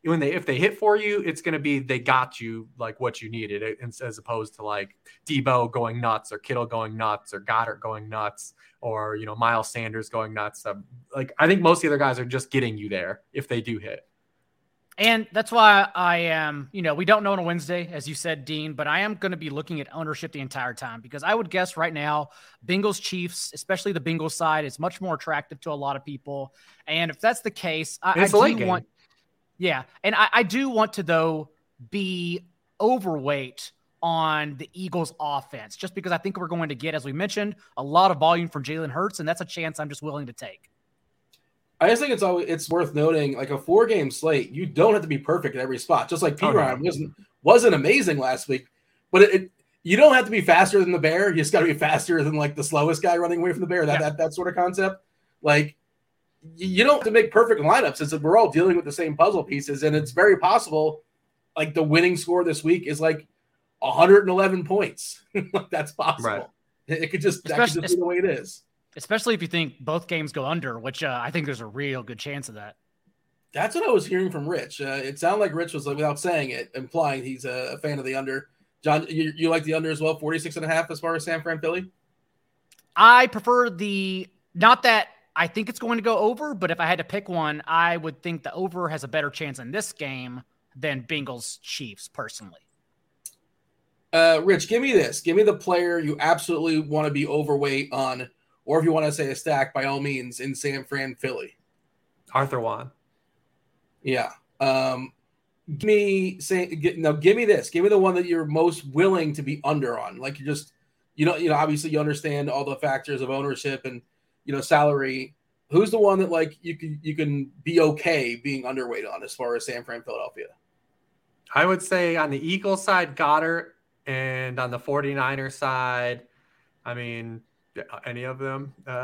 when they if they hit for you, it's going to be they got you like what you needed, as opposed to like Debo going nuts or Kittle going nuts or Goddard going nuts or, you know, Miles Sanders going nuts. Um, like I think most of the other guys are just getting you there if they do hit. And that's why I am, you know, we don't know on a Wednesday, as you said, Dean, but I am going to be looking at ownership the entire time, because I would guess right now, Bengals Chiefs, especially the Bengals side, is much more attractive to a lot of people. And if that's the case, I, I do game. want, yeah. And I, I do want to, though, be overweight on the Eagles offense, just because I think we're going to get, as we mentioned, a lot of volume from Jalen Hurts. And that's a chance I'm just willing to take. I just think it's always it's worth noting, like a four game slate, you don't have to be perfect at every spot. Just like P. Oh, Ryan no. wasn't wasn't amazing last week, but it, it you don't have to be faster than the bear. You just got to be faster than like the slowest guy running away from the bear. That Yeah. that that sort of concept. Like you don't have to make perfect lineups. It's that we're all dealing with the same puzzle pieces, and it's very possible. Like the winning score this week is like one hundred eleven points. Like that's possible. Right. It, it could just that Especially- could just be the way it is. Especially if you think both games go under, which uh, I think there's a real good chance of that. That's what I was hearing from Rich. Uh, it sounded like Rich was, like, without saying it, implying he's a, a fan of the under. John, you, you like the under as well, forty-six and a half as far as San Fran Philly? I prefer the, not that I think it's going to go over, but if I had to pick one, I would think the over has a better chance in this game than Bengals Chiefs personally. Uh, Rich, give me this. Give me the player you absolutely want to be overweight on, or if you want to say a stack, by all means, in San Fran Philly. Arthur Juan. Yeah. Um, give me say get, no. Give me this. Give me the one that you're most willing to be under on. Like you just, you know, you know. Obviously, you understand all the factors of ownership and you know salary. Who's the one that like you can you can be okay being underweight on as far as San Fran Philadelphia? I would say on the Eagles side, Goddard, and on the 49ers side, I mean, any of them. Uh,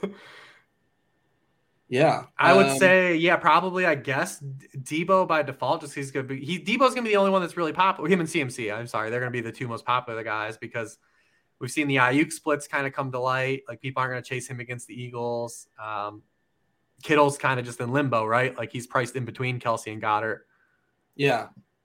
Yeah, I would um, say, yeah, probably, I guess, Debo by default, just he's going to be, he, Debo's going to be the only one that's really popular. Him and C M C, I'm sorry. They're going to be the two most popular guys because we've seen the Ayuk splits kind of come to light. Like, people aren't going to chase him against the Eagles. Um, Kittle's kind of just in limbo, right? Like, he's priced in between Kelsey and Goddard. Yeah.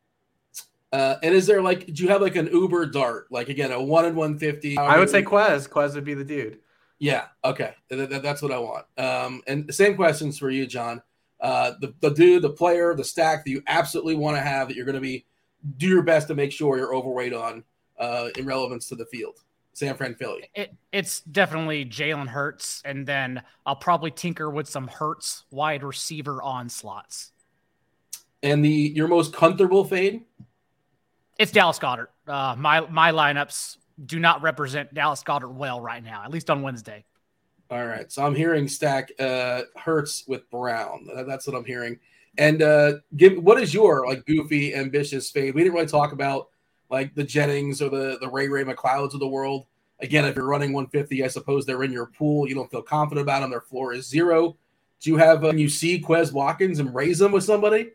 Uh, and is there, like, do you have, like, an Uber dart? Like, again, a one and one fifty? I would say Quez. Quez would be the dude. Yeah, okay. Th- th- that's what I want. Um, and the same questions for you, John. Uh, the, the dude, the player, the stack that you absolutely want to have that you're going to be do your best to make sure you're overweight on uh, in relevance to the field. San Fran Philly. It, it's definitely Jalen Hurts, and then I'll probably tinker with some Hurts wide receiver onslaughts. And the your most comfortable fade? It's Dallas Goedert. Uh, my my lineups do not represent Dallas Goedert well right now, at least on Wednesday. All right. So I'm hearing stack uh, Hurts with Brown. That's what I'm hearing. And uh, give what is your like goofy, ambitious fade? We didn't really talk about like the Jennings or the, the Ray Ray McLeods of the world. Again, if you're running one fifty, I suppose they're in your pool. You don't feel confident about them. Their floor is zero. Do you have, uh, you see Quez Watkins and raise them with somebody?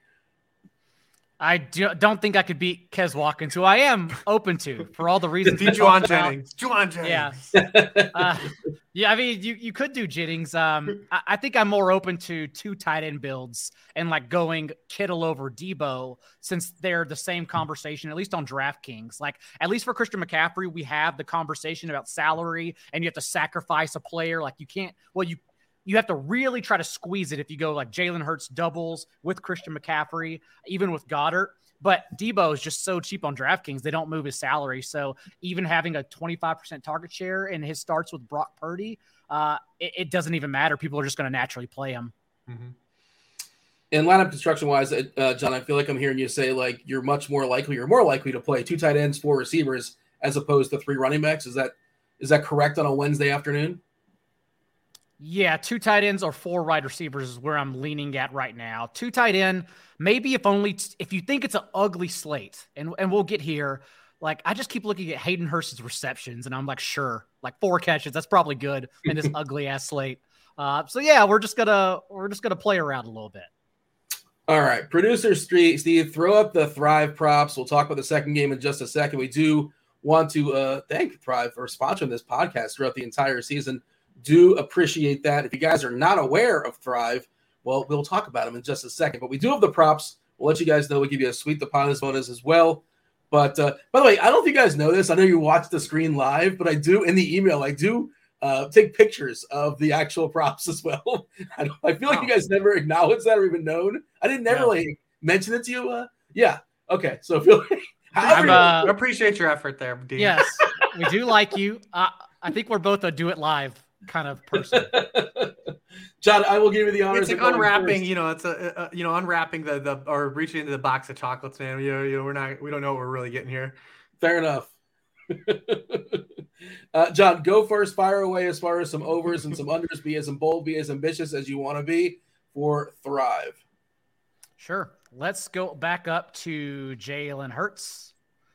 I do, don't think I could beat Quez Watkins, who I am open to for all the reasons. we Juwan talked about. Jennings. Juwan Jennings. Yeah. Uh, yeah, I mean, you, you could do Jennings. Um, I, I think I'm more open to two tight end builds and like going Kittle over Debo since they're the same conversation, at least on DraftKings. Like, at least for Christian McCaffrey, we have the conversation about salary and you have to sacrifice a player. Like, you can't, well, you, you have to really try to squeeze it if you go like Jalen Hurts doubles with Christian McCaffrey, even with Goddard. But Debo is just so cheap on DraftKings, they don't move his salary. So even having a twenty-five percent target share in his starts with Brock Purdy, uh, it, it doesn't even matter. People are just going to naturally play him. Mm-hmm. In lineup construction wise, uh, John, I feel like I'm hearing you say like you're much more likely, you're more likely to play two tight ends, four receivers, as opposed to three running backs. Is that is that correct on a Wednesday afternoon? Yeah, two tight ends or four wide receivers is where I'm leaning at right now. Two tight end, maybe if only t- if you think it's an ugly slate, and, and we'll get here. Like, I just keep looking at Hayden Hurst's receptions, and I'm like, sure, like four catches, that's probably good in this ugly ass slate. Uh, so yeah, we're just gonna we're just gonna play around a little bit. All right, producer Steve, Steve, throw up the Thrive props. We'll talk about the second game in just a second. We do want to uh, thank Thrive for sponsoring this podcast throughout the entire season. Do appreciate that. If you guys are not aware of Thrive, well, we'll talk about them in just a second. But we do have the props We'll let you guys know. We'll give you a sweet deposit bonus as well. But uh, by the way, I don't know if you guys know this. I know you watch the screen live, but I do in the email, I do uh, take pictures of the actual props as well. I, don't, I feel like wow. you guys never acknowledged that or even known. I didn't never no. like mention it to you. Uh, yeah. Okay. So I feel like I uh, appreciate your effort there, Dean. Yes, we do like you. Uh, I think we're both a do it live kind of person. John, I will give you the honors. It's like unwrapping, you know, it's a, a you know, unwrapping the the or reaching into the box of chocolates, man. You know, you know, we're not, we don't know what we're really getting here. Fair enough. uh, John, go first. Fire away as far as some overs and some unders. Be as bold, be as ambitious as you want to be for Thrive. Sure. Let's go back up to Jalen Hurts,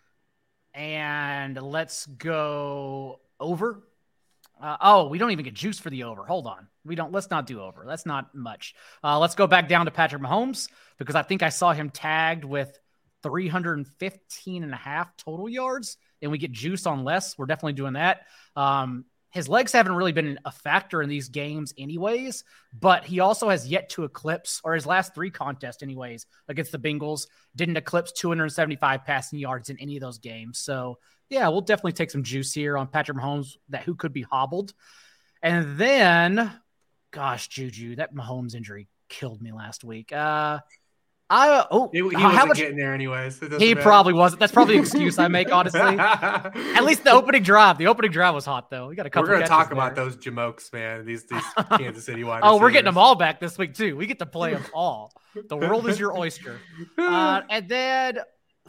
and let's go over. Uh, oh, we don't even get juice for the over. Hold on. We don't. Let's not do over. That's not much. Uh, let's go back down to Patrick Mahomes because I think I saw him tagged with three hundred fifteen and a half total yards, and we get juice on less. We're definitely doing that. Um, his legs haven't really been a factor in these games anyways, but he also has yet to eclipse, or his last three contests anyways, against the Bengals, didn't eclipse two hundred seventy-five passing yards in any of those games. So, yeah, we'll definitely take some juice here on Patrick Mahomes, that who could be hobbled. And then, gosh, Juju, that Mahomes injury killed me last week. Uh, I oh, he, he how wasn't much, getting there anyways. He matter. probably wasn't. That's probably the excuse I make, honestly. At least the opening drive. The opening drive was hot, though. We got a couple. We're gonna talk there. about those jamokes, man. These these Kansas City wide Oh, receivers. we're getting them all back this week too. We get to play them all. The world is your oyster. Uh, and then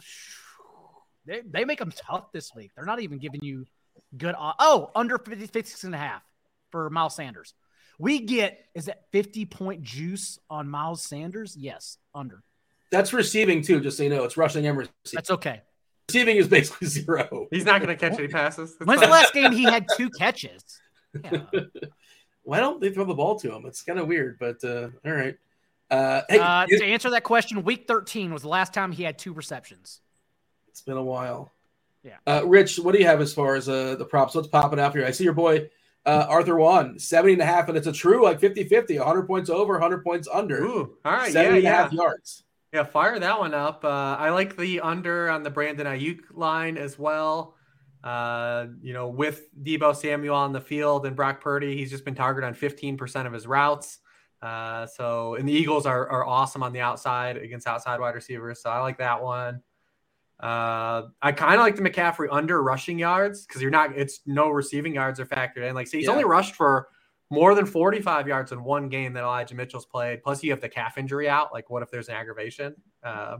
they they make them tough this week. They're not even giving you good. Oh, under fifty, fifty-six and a half for Miles Sanders. We get, is that fifty point juice on Miles Sanders? Yes, under. That's receiving too, just so you know. It's rushing and receiving. That's okay. Receiving is basically zero. He's not going to catch any passes. That's When's fine. the last game he had two catches? Yeah. Why don't they throw the ball to him? It's kind of weird, but uh, all right. Uh, hey, uh, it, to answer that question, week thirteen was the last time he had two receptions. It's been a while. Yeah. Uh, Rich, what do you have as far as uh, the props? What's popping out here? I see your boy uh, Arthur Juan, seventy and a half, and it's a true like fifty-fifty, one hundred points over, one hundred points under. Ooh, all right. seventy yeah, and a yeah. half yards. Yeah, fire that one up. Uh, I like the under on the Brandon Ayuk line as well. Uh, you know, with Deebo Samuel on the field and Brock Purdy, he's just been targeted on fifteen percent of his routes. Uh, so, and the Eagles are, are awesome on the outside against outside wide receivers. So I like that one. Uh, I kind of like the McCaffrey under rushing yards because you're not, it's no receiving yards are factored in. Like, so he's yeah. only rushed for more than forty-five yards in one game that Elijah Mitchell's played. Plus, you have the calf injury out. Like, what if there's an aggravation? Uh,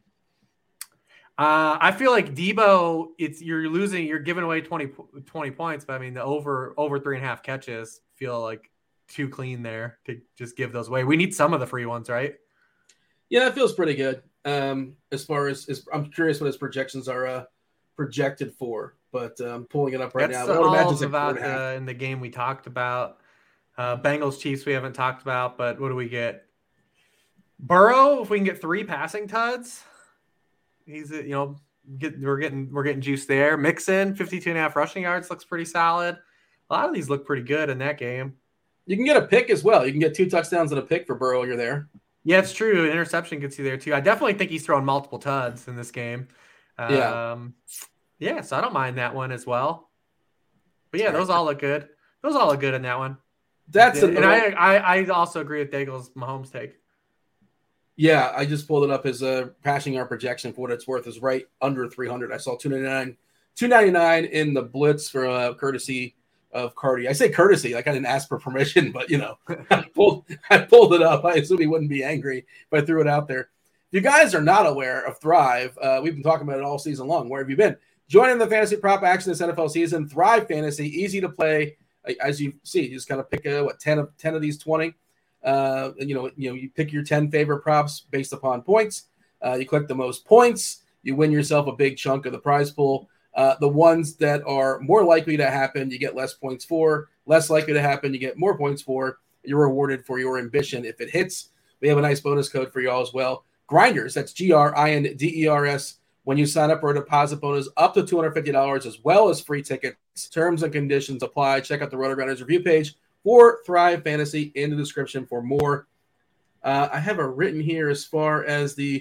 uh, I feel like Deebo, it's you're losing, you're giving away twenty, twenty points, but I mean, the over over three and a half catches feel like too clean there to just give those away. We need some of the free ones, right? Yeah, that feels pretty good. Um, as far as, as I'm curious what his projections are uh, projected for, but I'm um, pulling it up right That's now. all like about uh, in the game we talked about. Uh, Bengals Chiefs we haven't talked about, but what do we get? Burrow, if we can get three passing tuds, he's you know get, we're getting we're getting juice there. Mixon fifty-two and a half rushing yards looks pretty solid. A lot of these look pretty good in that game. You can get a pick as well. You can get two touchdowns and a pick for Burrow. You're there. Yeah, it's true. An interception gets you there too. I definitely think he's throwing multiple tuds in this game. Um, yeah. Yeah, so I don't mind that one as well. But yeah, those all look good. Those all look good in that one. That's and, a, and I, I I also agree with Daigle's Mahomes take. Yeah, I just pulled it up. His uh, passing yard projection for what it's worth is right under three hundred. I saw two ninety-nine, two ninety-nine in the blitz for uh, courtesy of Cardi. I say courtesy, like I didn't ask for permission, but you know, I pulled I pulled it up. I assume he wouldn't be angry if I threw it out there. If you guys are not aware of Thrive, uh, we've been talking about it all season long. Where have you been? Joining the fantasy prop action this N F L season. Thrive Fantasy, easy to play. As you see, you just kind of pick a, what ten of ten of these twenty. Uh, you know, you know, you pick your ten favorite props based upon points. Uh, you click the most points, you win yourself a big chunk of the prize pool. Uh, the ones that are more likely to happen, you get less points for. Less likely to happen, you get more points for. You're rewarded for your ambition if it hits. We have a nice bonus code for y'all as well. Grinders, that's G R I N D E R S. When you sign up for a deposit bonus up to two hundred fifty dollars as well as free tickets. Terms and conditions apply. Check out the Roto Grinders review page for Thrive Fantasy in the description for more. Uh, I have it written here as far as the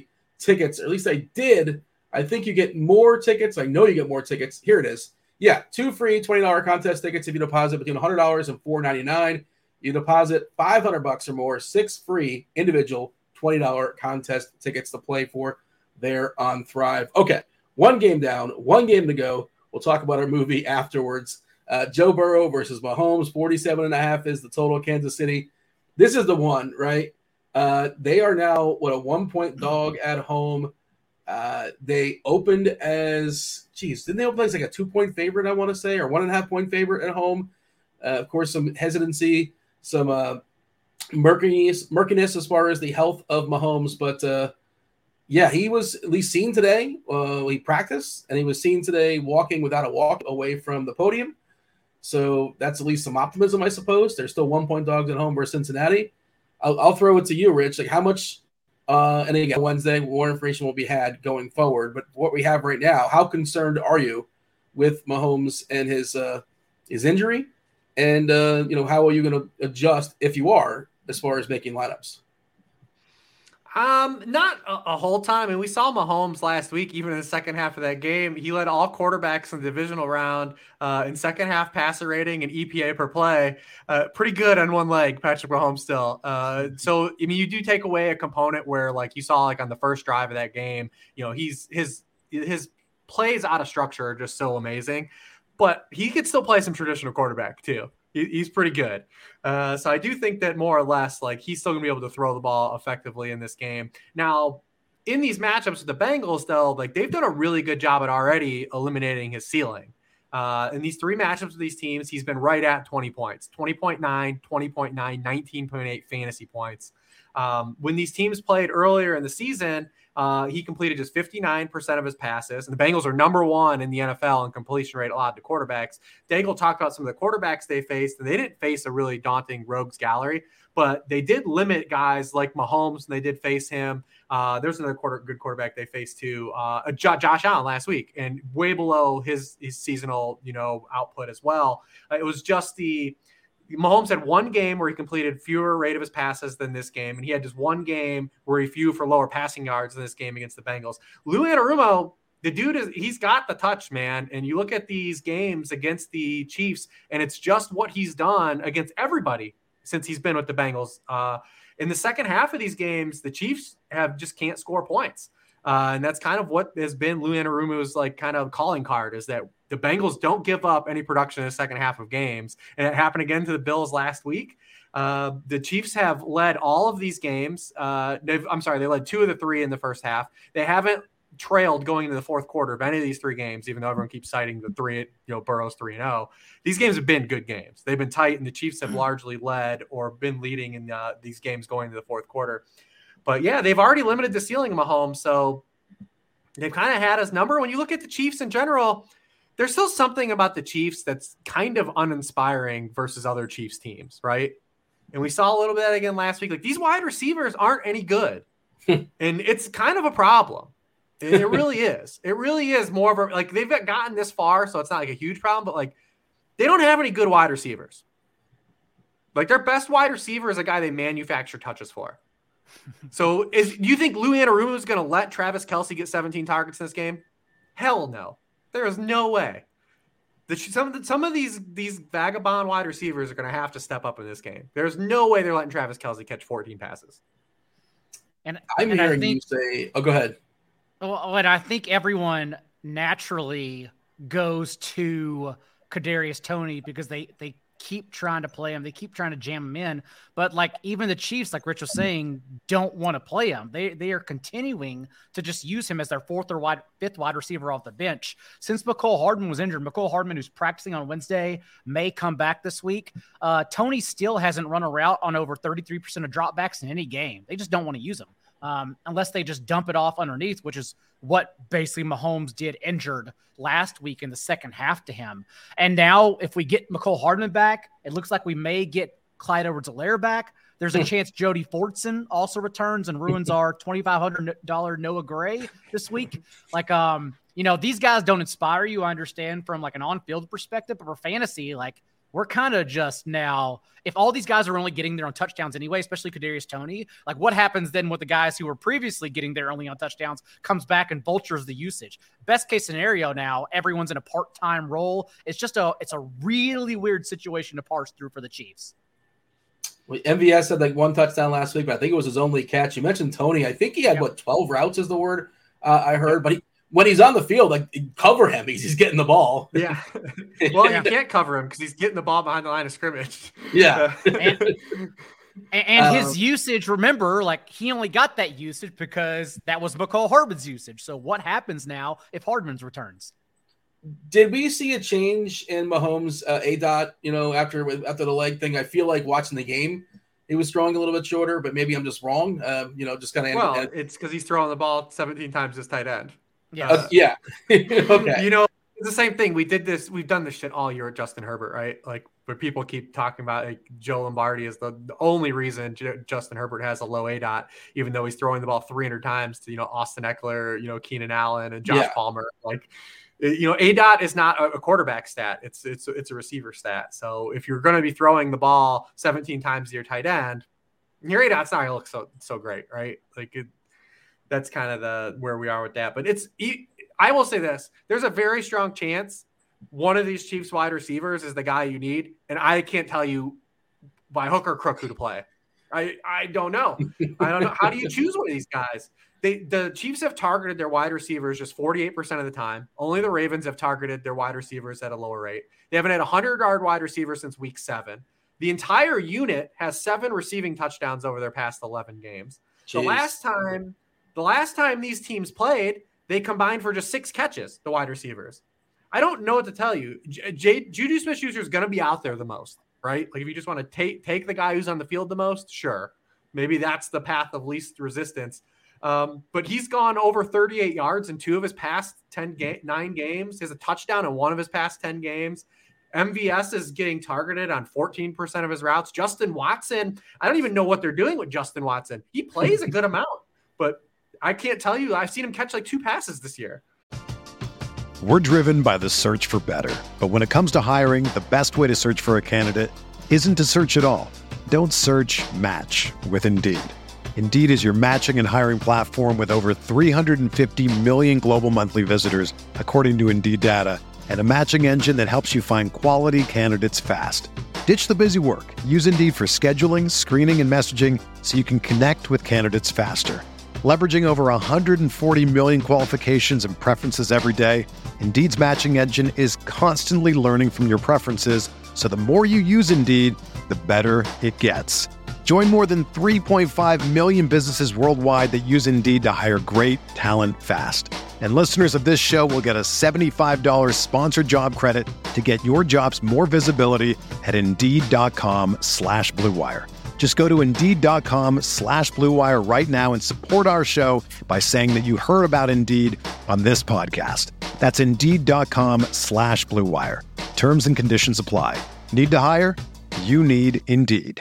tickets, or at least I did. I think you get more tickets. I know you get more tickets. Here it is. Yeah, two free twenty dollars contest tickets if you deposit between one hundred dollars and four ninety-nine. You deposit five hundred bucks or more, six free individual twenty dollars contest tickets to play for there on Thrive. Okay, one game down, one game to go. We'll talk about our movie afterwards. Uh, Joe Burrow versus Mahomes, forty-seven and a half is the total. Kansas City. This is the one, right? Uh, they are now, what, a one-point dog at home. Uh, they opened as, geez, didn't they open as like a two-point favorite, I want to say, or one-and-a-half-point favorite at home? Uh, of course, some hesitancy, some uh, murkiness, murkiness as far as the health of Mahomes. But, uh, yeah, he was at least seen today. Uh, he practiced, and he was seen today walking without a walk away from the podium. So that's at least some optimism, I suppose. They're still one-point dogs at home versus Cincinnati. I'll, I'll throw it to you, Rich. Like, how much uh, – and again, Wednesday, more information will be had going forward. But what we have right now, how concerned are you with Mahomes and his uh, his injury? And, uh, you know, how are you going to adjust, if you are, as far as making lineups? Um, not a, a whole ton. I mean, we saw Mahomes last week, even in the second half of that game. He led all quarterbacks in the divisional round uh, in second half passer rating and E P A per play. Uh, pretty good on one leg, Patrick Mahomes still. Uh, so, I mean, you do take away a component where, like, you saw, like, on the first drive of that game, you know, he's his his plays out of structure are just so amazing. But he could still play some traditional quarterback, too. He's pretty good. Uh, so I do think that more or less, like, he's still going to be able to throw the ball effectively in this game. Now, in these matchups with the Bengals, though, like, they've done a really good job at already eliminating his ceiling. Uh, in these three matchups with these teams, he's been right at twenty points, twenty point nine, twenty point nine, nineteen point eight fantasy points. Um, when these teams played earlier in the season, Uh, he completed just fifty-nine percent of his passes, and the Bengals are number one in the N F L in completion rate allowed to quarterbacks. Daigle talked about some of the quarterbacks they faced, and they didn't face a really daunting rogues gallery, but they did limit guys like Mahomes, and they did face him. Uh, there's another quarter, good quarterback they faced too, uh, Josh Allen last week, and way below his, his seasonal, you know, output as well. Uh, it was just the Mahomes had one game where he completed fewer rate of his passes than this game, and he had just one game where he threw for lower passing yards in this game against the Bengals. Lou Anarumo, the dude is he's got the touch, man. And you look at these games against the Chiefs, and it's just what he's done against everybody since he's been with the Bengals. Uh, in the second half of these games, the Chiefs have just can't score points. Uh, and that's kind of what has been Lou Anarumo's like kind of calling card, is that the Bengals don't give up any production in the second half of games. And it happened again to the Bills last week. Uh, the Chiefs have led all of these games. Uh, they've, I'm sorry, they led two of the three in the first half. They haven't trailed going into the fourth quarter of any of these three games, even though everyone keeps citing the three, you know, Burrow's three and oh. These games have been good games. They've been tight, and the Chiefs have largely led or been leading in uh, these games going into the fourth quarter. But yeah, they've already limited the ceiling of Mahomes, so they've kind of had his number. When you look at the Chiefs in general, there's still something about the Chiefs that's kind of uninspiring versus other Chiefs teams, right? And we saw a little bit of that again last week. Like, these wide receivers aren't any good, and it's kind of a problem. It, it really is. It really is more of a, like, they've gotten this far, so it's not like a huge problem, but like, they don't have any good wide receivers. Like, their best wide receiver is a guy they manufacture touches for. So is do you think Lou Anarumo is going to let Travis Kelce get seventeen targets in this game? Hell no. There is no way. The, some, of the, some of these these vagabond wide receivers are going to have to step up in this game. There's no way they're letting Travis Kelce catch fourteen passes. And I'm and hearing think, you say, oh, go ahead. Well, and I think everyone naturally goes to Kadarius Toney because they, they keep trying to play him. They keep trying to jam him in. But like even the Chiefs, like Rich was saying, don't want to play him. They they are continuing to just use him as their fourth or wide, fifth wide receiver off the bench. Since Mecole Hardman was injured, Mecole Hardman, who's practicing on Wednesday, may come back this week. Uh, Toney still hasn't run a route on over thirty-three percent of dropbacks in any game. They just don't want to use him. Um, unless they just dump it off underneath, which is what basically Mahomes did injured last week in the second half to him. And now if we get Mecole Hardman back, it looks like we may get Clyde Edwards-Helaire back. There's a chance Jody Fortson also returns and ruins our twenty-five hundred dollars Noah Gray this week. Like, um, you know, these guys don't inspire you, I understand, from like an on-field perspective, but for fantasy, like, we're kind of just now, if all these guys are only getting there on touchdowns anyway, especially Kadarius Toney, like what happens then with the guys who were previously getting there only on touchdowns, comes back and vultures the usage. Best case scenario now, everyone's in a part-time role. It's just a, it's a really weird situation to parse through for the Chiefs. Well, M V S had like one touchdown last week, but I think it was his only catch. You mentioned Toney. I think he had, yeah. what, twelve routes is the word uh, I heard, but he, when he's on the field, like cover him because he's getting the ball. Yeah. Well, yeah. You can't cover him because he's getting the ball behind the line of scrimmage. Yeah. and and um, his usage, remember, like he only got that usage because that was McCall Hardman's usage. So what happens now if Hardman's returns? Did we see a change in Mahomes' uh, A D O T, you know, after after the leg thing? I feel like watching the game, he was throwing a little bit shorter, but maybe I'm just wrong. Uh, you know, just kind of. Well, it's because he's throwing the ball seventeen times as tight end. Yeah. Uh, yeah. Okay. You know, it's the same thing. We did this. We've done this shit all year with Justin Herbert, right? Like, where people keep talking about like Joe Lombardi is the, the only reason J- Justin Herbert has a low A D O T, even though he's throwing the ball three hundred times to, you know, Austin Eckler, you know, Keenan Allen and Josh yeah. Palmer. Like, you know, A D O T is not a quarterback stat. It's it's it's a receiver stat. So if you're going to be throwing the ball seventeen times to your tight end, your A D O T's not going to look so so great, right? Like it, that's kind of the where we are with that. But it's I will say this: there's a very strong chance one of these Chiefs wide receivers is the guy you need, and I can't tell you by hook or crook who to play. I I don't know. I don't know. How do you choose one of these guys? They, the Chiefs have targeted their wide receivers just forty-eight percent of the time. Only the Ravens have targeted their wide receivers at a lower rate. They haven't had a hundred-yard wide receiver since week seven. The entire unit has seven receiving touchdowns over their past eleven games. Jeez. The last time, the last time these teams played, they combined for just six catches, the wide receivers. I don't know what to tell you. J- J- Juju Smith-Schuster is going to be out there the most, right? Like if you just want to take take the guy who's on the field the most, sure. Maybe that's the path of least resistance. Um, but he's gone over thirty-eight yards in two of his past ten ga- nine games. He has a touchdown in one of his past ten games. M V S is getting targeted on fourteen percent of his routes. Justin Watson, I don't even know what they're doing with Justin Watson. He plays a good amount, but I can't tell you. I've seen him catch like two passes this year. We're driven by the search for better. But when it comes to hiring, the best way to search for a candidate isn't to search at all. Don't search, match with Indeed. Indeed is your matching and hiring platform with over three hundred fifty million global monthly visitors, according to Indeed data, and a matching engine that helps you find quality candidates fast. Ditch the busy work. Use Indeed for scheduling, screening, and messaging so you can connect with candidates faster. Leveraging over one hundred forty million qualifications and preferences every day, Indeed's matching engine is constantly learning from your preferences, so the more you use Indeed, the better it gets. Join more than three point five million businesses worldwide that use Indeed to hire great talent fast. And listeners of this show will get a seventy-five dollars sponsored job credit to get your jobs more visibility at Indeed.com slash Blue Wire. Just go to Indeed.com slash Blue Wire right now and support our show by saying that you heard about Indeed on this podcast. That's Indeed.com slash Blue Wire. Terms and conditions apply. Need to hire? You need Indeed.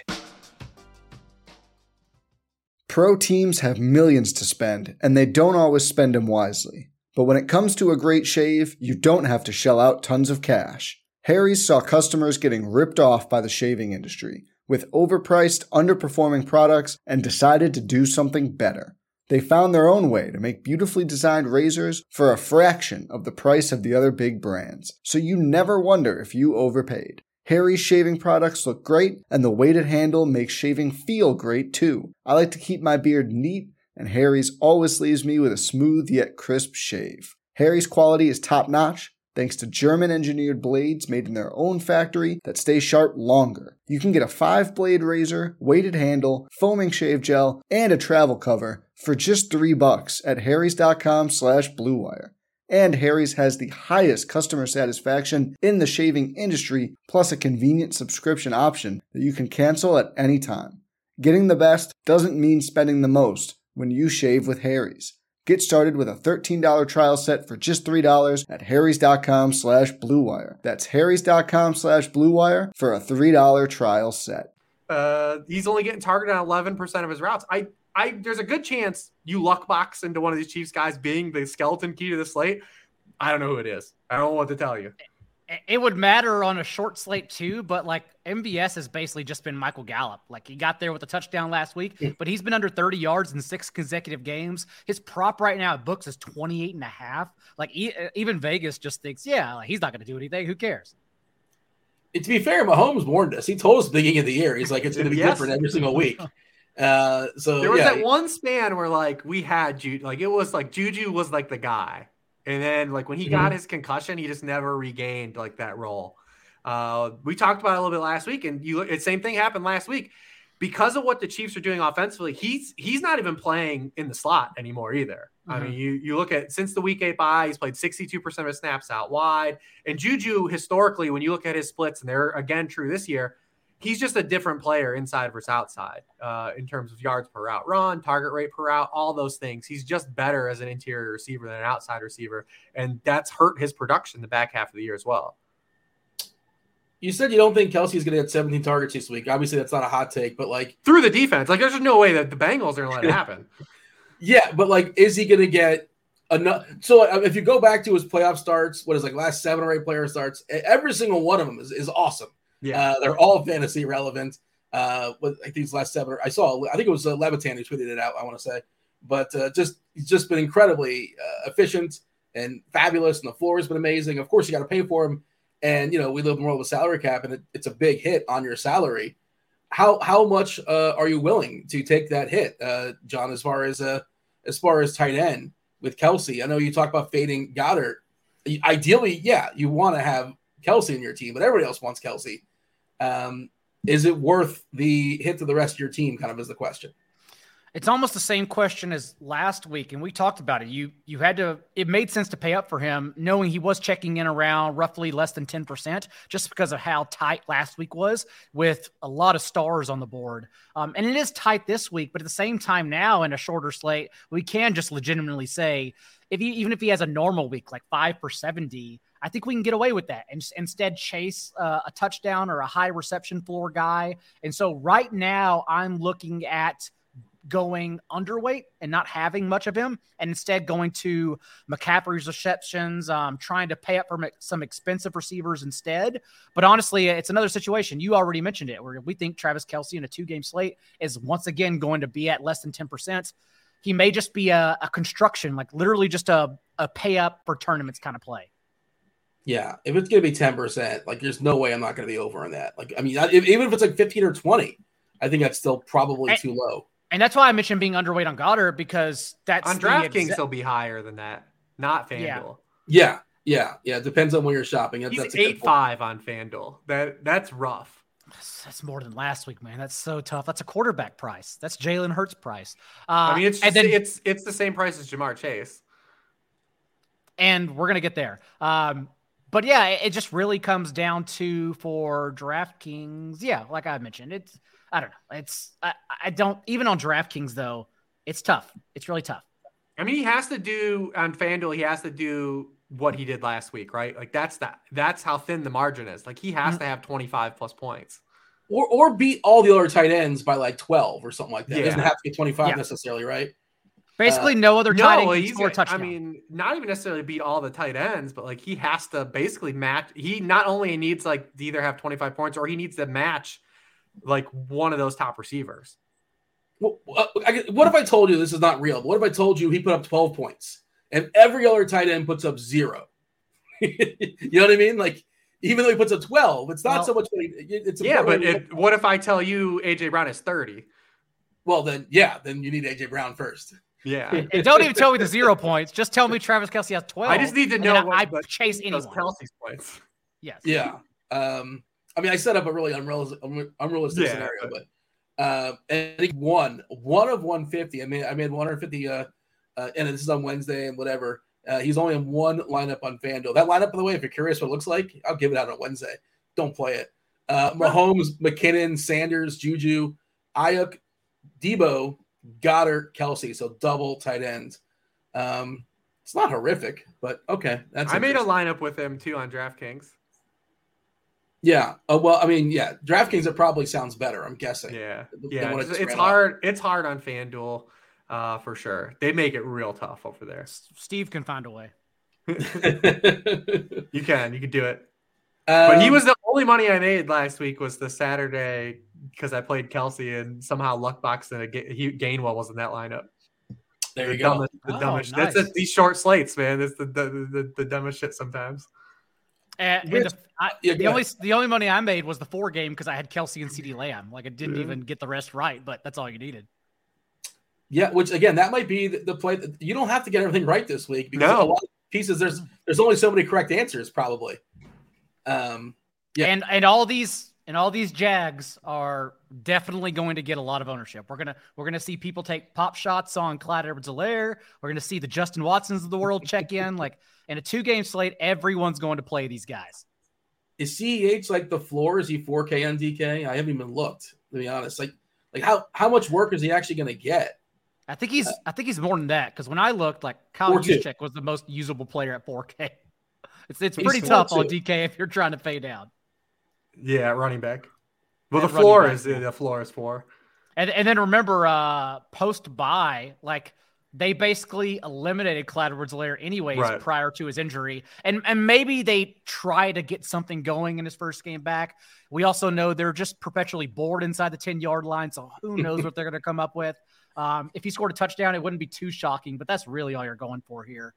Pro teams have millions to spend, and they don't always spend them wisely. But when it comes to a great shave, you don't have to shell out tons of cash. Harry's saw customers getting ripped off by the shaving industry with overpriced, underperforming products and decided to do something better. They found their own way to make beautifully designed razors for a fraction of the price of the other big brands, so you never wonder if you overpaid. Harry's shaving products look great, and the weighted handle makes shaving feel great too. I like to keep my beard neat, and Harry's always leaves me with a smooth yet crisp shave. Harry's quality is top-notch, thanks to German-engineered blades made in their own factory that stay sharp longer. You can get a five-blade razor, weighted handle, foaming shave gel, and a travel cover for just three bucks at harrys.com slash bluewire. And Harry's has the highest customer satisfaction in the shaving industry, plus a convenient subscription option that you can cancel at any time. Getting the best doesn't mean spending the most when you shave with Harry's. Get started with a thirteen dollars trial set for just three dollars at harrys.com slash bluewire. That's harrys.com slash bluewire for a three dollars trial set. Uh, he's only getting targeted on eleven percent of his routes. I, I, there's a good chance you luck box into one of these Chiefs guys being the skeleton key to the slate. I don't know who it is. I don't know what to tell you. It would matter on a short slate too, but like M V S has basically just been Michael Gallup. Like he got there with a touchdown last week, but he's been under thirty yards in six consecutive games. His prop right now at books is twenty-eight and a half. Like even Vegas just thinks, yeah, like, he's not going to do anything. Who cares? To be fair, Mahomes warned us. He told us at the beginning of the year. He's like, it's going to be yes. different every single week. Uh, so there was yeah. that one span where like we had Juju, like it was like Juju was like the guy. And then, like, when he got mm-hmm. his concussion, he just never regained, like, that role. Uh, we talked about it a little bit last week, and you the same thing happened last week. Because of what the Chiefs are doing offensively, he's he's not even playing in the slot anymore either. Mm-hmm. I mean, you you look at, since the week eight bye, he's played sixty-two percent of his snaps out wide. And Juju, historically, when you look at his splits, and they're, again, true this year, he's just a different player inside versus outside uh, in terms of yards per route run, target rate per route, all those things. He's just better as an interior receiver than an outside receiver, and that's hurt his production the back half of the year as well. You said you don't think Kelsey's going to get seventeen targets this week. Obviously, that's not a hot take, but like through the defense, like there's just no way that the Bengals are going to let it happen. Yeah, but like, is he going to get enough? So if you go back to his playoff starts, what is like last seven or eight player starts, every single one of them is, is awesome. Yeah, uh, they're all fantasy relevant. Uh, with like these last seven, I saw, I think it was uh, Levitan who tweeted it out, I want to say, but uh, just he's just been incredibly uh, efficient and fabulous, and the floor has been amazing. Of course, you got to pay for him, and you know we live in a world with salary cap, and it, it's a big hit on your salary. How how much uh, are you willing to take that hit, uh, John? As far as uh, as far as tight end with Kelsey, I know you talk about fading Goddard. Ideally, yeah, you want to have Kelsey in your team, but everybody else wants Kelsey. Um, is it worth the hit to the rest of your team, kind of is the question. It's almost the same question as last week, and we talked about it. You you had to – it made sense to pay up for him, knowing he was checking in around roughly less than ten percent just because of how tight last week was with a lot of stars on the board. Um, and it is tight this week, but at the same time now in a shorter slate, we can just legitimately say if he, even if he has a normal week, like five for seventy – I think we can get away with that and just instead chase uh, a touchdown or a high reception floor guy. And so right now I'm looking at going underweight and not having much of him, and instead going to McCaffrey's receptions, um, trying to pay up for some expensive receivers instead. But honestly, it's another situation. You already mentioned it, where we think Travis Kelce in a two-game slate is once again going to be at less than ten percent. He may just be a, a construction, like literally just a, a pay up for tournaments kind of play. Yeah, if it's going to be ten percent, like there's no way I'm not going to be over on that. Like, I mean, if, even if it's like fifteen or twenty, I think that's still probably and, too low. And that's why I mentioned being underweight on Goddard, because that's on DraftKings exa- he'll be higher than that, not FanDuel. Yeah, yeah, yeah. It depends on where you're shopping. He's that's eight five on FanDuel. That that's rough. That's more than last week, man. That's so tough. That's a quarterback price. That's Jalen Hurts price. Uh, I mean, it's just, then, it's it's the same price as Jamar Chase. And we're gonna get there. Um, But yeah, it just really comes down to for DraftKings. Yeah, like I mentioned, it's I don't know. It's I, I don't even on DraftKings though. It's tough. It's really tough. I mean, he has to do on FanDuel. He has to do what he did last week, right? Like that's that. That's how thin the margin is. Like he has mm-hmm. to have twenty-five plus points, or or beat all the other tight ends by like twelve or something like that. Yeah. It doesn't have to be twenty-five yeah. necessarily, right? Basically, uh, no other tight no, end can score a touchdown. I mean, not even necessarily beat all the tight ends, but like he has to basically match. He not only needs like to either have twenty-five points, or he needs to match like one of those top receivers. Well, what if I told you this is not real? What if I told you he put up twelve points and every other tight end puts up zero? You know what I mean? Like even though he puts up twelve, it's not well, so much. It's yeah, but if, what if I tell you A J Brown is thirty? Well, then yeah, then you need A J Brown first. Yeah. And don't even tell me the zero points. Just tell me Travis Kelce has twelve. I just need to know what I, I chase anyone. Kelce's points. Yes. Yeah. Um, I mean, I set up a really unrealistic, unrealistic yeah. scenario, but uh, and I think one, one of one fifty. I mean, I made one hundred fifty, uh, uh, and this is on Wednesday and whatever. Uh, he's only in one lineup on FanDuel. That lineup, by the way, if you're curious what it looks like, I'll give it out on Wednesday. Don't play it. Uh, Mahomes, McKinnon, Sanders, Juju, Ayuk, Debo, Goddard, Kelsey, so double tight ends. Um, it's not horrific, but okay. That's I made a lineup with him too on DraftKings. Yeah. Oh well, I mean, yeah, DraftKings it probably sounds better. I'm guessing. Yeah, yeah. It's, it's hard. Up. It's hard on FanDuel, uh, for sure. They make it real tough over there. Steve can find a way. You can. You can do it. Um, but he was the only money I made last week was the Saturday because I played Kelsey and somehow Luckbox and a, he, Gainwell was in that lineup. There the you go. Dumbest, the Oh, dumbest. nice. That's a, these short slates, man. It's the the, the, the dumbest shit sometimes. And, and Rich- the, I, yeah, the go only ahead. the only money I made was the four game because I had Kelsey and CeeDee Lamb. Like I didn't Yeah. even get the rest right, but that's all you needed. Yeah, which again, that might be the, the play. That, you don't have to get everything right this week because No. a lot of pieces. There's there's only so many correct answers probably. Um, Yeah. And and all these and all these Jags are definitely going to get a lot of ownership. We're gonna we're gonna see people take pop shots on Clyde Edwards-Helaire. We're gonna see the Justin Watsons of the world check in. Like in a two game slate, everyone's going to play these guys. Is C E H like the floor? Is he four K on D K? I haven't even looked, to be honest. Like, like how how much work is he actually going to get? I think he's I think he's more than that because when I looked, like Kyle four two. Juszczyk was the most usable player at four K. It's it's He's pretty four tough two. on D K if you're trying to fade down. Yeah, running back. Well, Yeah, the running floor back, is yeah. the floor is four. And and then remember, uh, post bye, like they basically eliminated Clyde Edwards-Helaire anyways Right. prior to his injury, and and maybe they try to get something going in his first game back. We also know they're just perpetually bored inside the ten yard line, so who knows what they're going to come up with. Um, if he scored a touchdown, it wouldn't be too shocking, but that's really all you're going for here.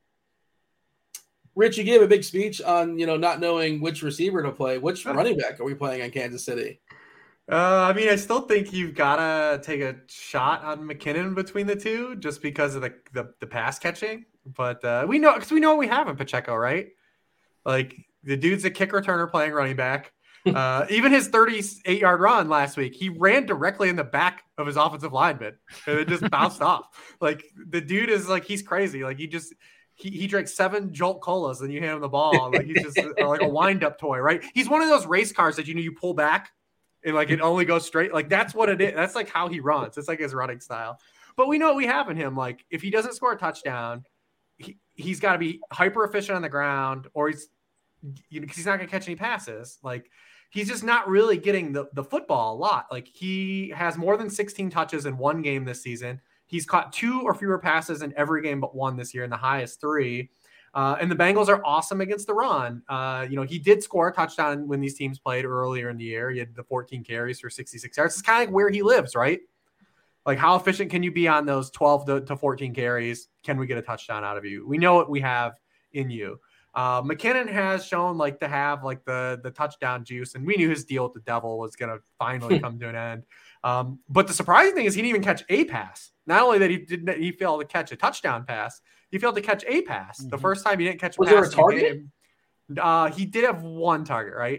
Rich, you gave a big speech on you know not knowing which receiver to play. Which running back are we playing on Kansas City? Uh, I mean, I still think you've gotta take a shot on McKinnon between the two, just because of the the, the pass catching. But uh, we know because we know what we have in Pacheco, right? Like the dude's a kick returner playing running back. Uh, even his thirty-eight yard run last week, he ran directly in the back of his offensive lineman, and it just bounced off. Like the dude is like he's crazy. Like he just. He, he drank seven Jolt Colas and you hand him the ball. And like he's just uh, like a wind up toy, right? He's one of those race cars that you know you pull back and like it only goes straight. Like that's what it is. That's like how he runs. It's like his running style. But we know what we have in him. Like if he doesn't score a touchdown, he, he's got to be hyper efficient on the ground, or he's you know because he's not going to catch any passes. Like he's just not really getting the, the football a lot. Like he has more than sixteen touches in one game this season. He's caught two or fewer passes in every game but one this year, and the highest three. Uh, and the Bengals are awesome against the run. Uh, you know, he did score a touchdown when these teams played earlier in the year. He had the fourteen carries for sixty-six yards. It's kind of like where he lives, right? Like, how efficient can you be on those twelve to fourteen carries? Can we get a touchdown out of you? We know what we have in you. Uh, McKinnon has shown like to have like the the touchdown juice, and we knew his deal with the devil was going to finally come to an end. Um, but the surprising thing is he didn't even catch a pass. Not only that he didn't, he failed to catch a touchdown pass. He failed to catch a pass. Mm-hmm. The first time he didn't catch a was pass. Was there a target? Game, uh, he did have one target, right?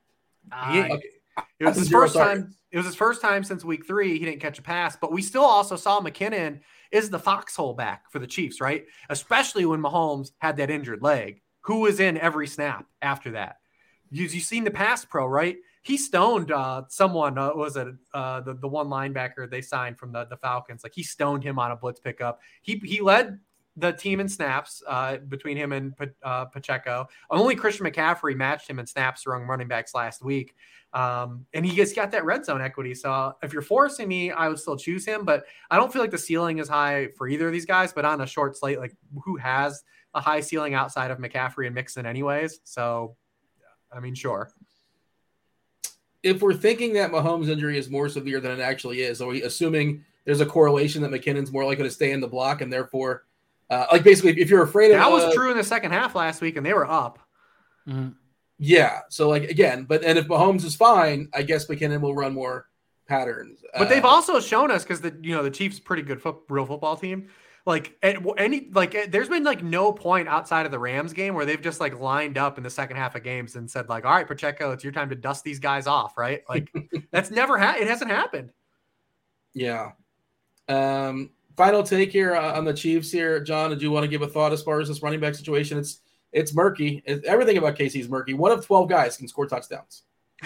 Uh, He, okay. it was his Zero first targets. time. It was his first time since week three. He didn't catch a pass, but we still also saw McKinnon is the foxhole back for the Chiefs, right? Especially when Mahomes had that injured leg. Who was in every snap after that? You you seen the pass pro, right? He stoned uh, someone. Uh, was it uh, the the one linebacker they signed from the, the Falcons? Like he stoned him on a blitz pickup. He he led the team in snaps uh, between him and uh, Pacheco. Only Christian McCaffrey matched him in snaps among running backs last week. Um, and he gets got that red zone equity. So if you're forcing me, I would still choose him. But I don't feel like the ceiling is high for either of these guys. But on a short slate, like who has a high ceiling outside of McCaffrey and Mixon, anyways? So I mean, sure. If we're thinking that Mahomes' injury is more severe than it actually is, are we assuming there's a correlation that McKinnon's more likely to stay in the block and therefore, uh, like basically, if you're afraid of that was uh, true in the second half last week, and they were up. mm-hmm. Yeah. So like again, but and if Mahomes is fine, I guess McKinnon will run more patterns. But they've Uh, also shown us because the you know the Chiefs pretty good foot, real football team. Like at any like there's been like no point outside of the Rams game where they've just like lined up in the second half of games and said like, all right, Pacheco, it's your time to dust these guys off, right? Like that's never ha- it hasn't happened. Yeah. Um, final take here uh, on the Chiefs here, John. Did you want to give a thought as far as this running back situation? It's it's murky. It, everything about K C is murky. One of twelve guys can score touchdowns.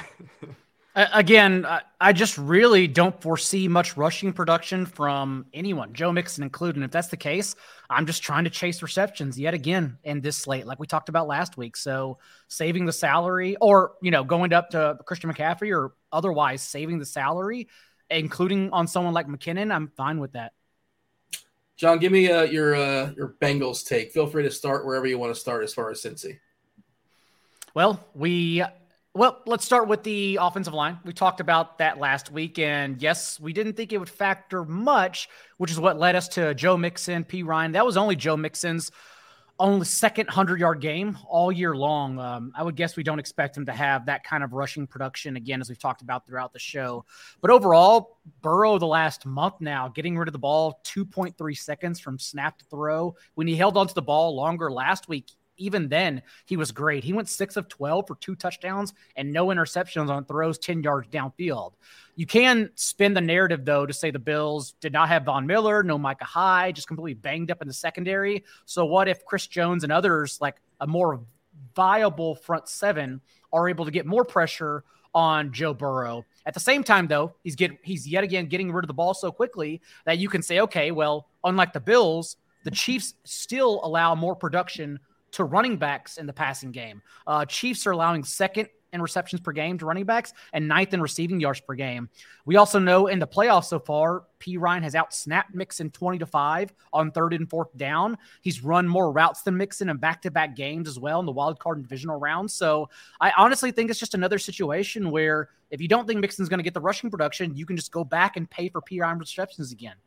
Again, I just really don't foresee much rushing production from anyone, Joe Mixon included. And if that's the case, I'm just trying to chase receptions yet again in this slate, like we talked about last week. So saving the salary or, you know, going up to Christian McCaffrey or otherwise saving the salary, including on someone like McKinnon, I'm fine with that. John, give me uh, your uh, your Bengals take. Feel free to start wherever you want to start as far as Cincy. Well, we Well, let's start with the offensive line. We talked about that last week, and yes, we didn't think it would factor much, which is what led us to Joe Mixon, P. Ryan. That was only Joe Mixon's only second hundred-yard game all year long. Um, I would guess we don't expect him to have that kind of rushing production again, as we've talked about throughout the show. But overall, Burrow the last month now, getting rid of the ball two point three seconds from snap to throw. When he held onto the ball longer last week, even then, he was great. He went six of twelve for two touchdowns and no interceptions on throws ten yards downfield. You can spin the narrative, though, to say the Bills did not have Von Miller, no Micah Hyde, just completely banged up in the secondary. So what if Chris Jones and others, like a more viable front seven, are able to get more pressure on Joe Burrow? At the same time, though, he's get, he's yet again getting rid of the ball so quickly that you can say, okay, well, unlike the Bills, the Chiefs still allow more production to running backs in the passing game. Uh, Chiefs are allowing second in receptions per game to running backs and ninth in receiving yards per game. We also know in the playoffs so far, P. Ryan has out-snapped Mixon twenty to five on third and fourth down. He's run more routes than Mixon in back-to-back games as well in the wild card and divisional rounds. So I honestly think it's just another situation where if you don't think Mixon's going to get the rushing production, you can just go back and pay for P. Ryan receptions again.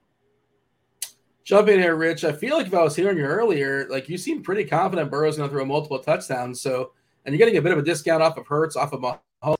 Jump in here, Rich. I feel like if I was hearing you earlier, like you seem pretty confident Burrow's going to throw multiple touchdowns. So, and you're getting a bit of a discount off of Hurts, off of Mahomes.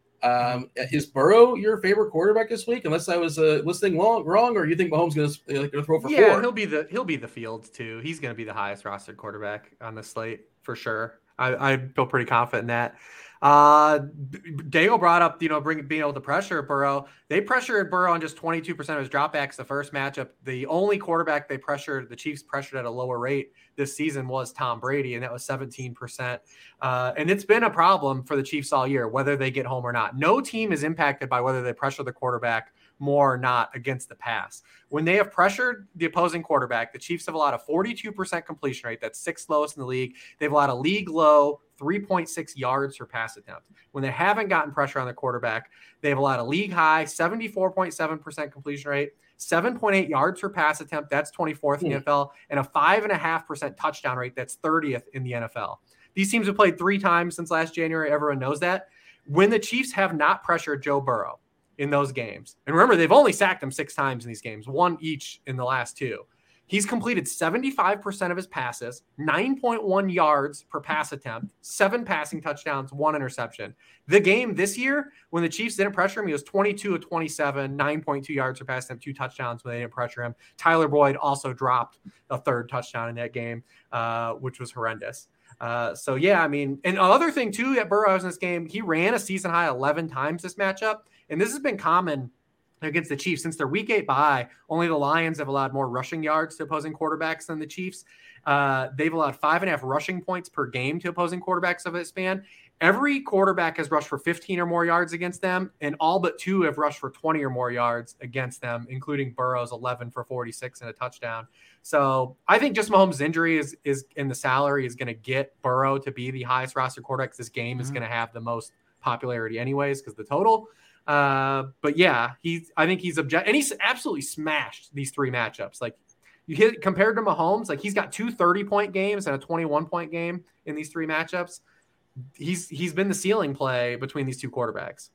Um, is Burrow your favorite quarterback this week? Unless I was uh, listening wrong, wrong, or you think Mahomes going to like, throw for yeah, four? Yeah, he'll be the he'll be the Fields too. He's going to be the highest rostered quarterback on the slate for sure. I, I feel pretty confident in that. Uh, Daigle brought up, you know, bring, being able to pressure Burrow. They pressured Burrow on just twenty-two percent of his dropbacks the first matchup. The only quarterback they pressured, the Chiefs pressured at a lower rate this season was Tom Brady, and that was seventeen percent. Uh, and it's been a problem for the Chiefs all year, whether they get home or not. No team is impacted by whether they pressure the quarterback more or not against the pass. When they have pressured the opposing quarterback, the Chiefs have allowed a forty-two percent completion rate. That's sixth lowest in the league. They've allowed a league low three point six yards per pass attempt. When they haven't gotten pressure on the quarterback, they've allowed a league high seventy-four point seven percent completion rate, seven point eight yards per pass attempt. That's twenty-fourth in the N F L, and a five point five percent touchdown rate. That's thirtieth in the N F L. These teams have played three times since last January. Everyone knows that. When the Chiefs have not pressured Joe Burrow in those games, and remember, they've only sacked him six times in these games, one each in the last two. He's completed seventy-five percent of his passes, nine point one yards per pass attempt, seven passing touchdowns, one interception. The game this year, when the Chiefs didn't pressure him, he was twenty-two of twenty-seven, nine point two yards per pass attempt, two touchdowns when they didn't pressure him. Tyler Boyd also dropped a third touchdown in that game, uh, which was horrendous. Uh, so, yeah, I mean, and another thing, too, that Burrow was in this game, he ran a season-high eleven times this matchup, and this has been common against the Chiefs. Since their week eight bye, only the Lions have allowed more rushing yards to opposing quarterbacks than the Chiefs. Uh, they've allowed five and a half rushing points per game to opposing quarterbacks of that span. Every quarterback has rushed for fifteen or more yards against them, and all but two have rushed for twenty or more yards against them, including Burrow's eleven for forty-six and a touchdown. So I think just Mahomes' injury is is in the salary is going to get Burrow to be the highest roster quarterback. This game is mm-hmm. going to have the most popularity anyways because the total. Uh, but yeah, he's, I think he's object and he's absolutely smashed these three matchups. Like you hit compared to Mahomes, like he's got two thirty point games and a twenty-one point game in these three matchups. He's, he's been the ceiling play between these two quarterbacks.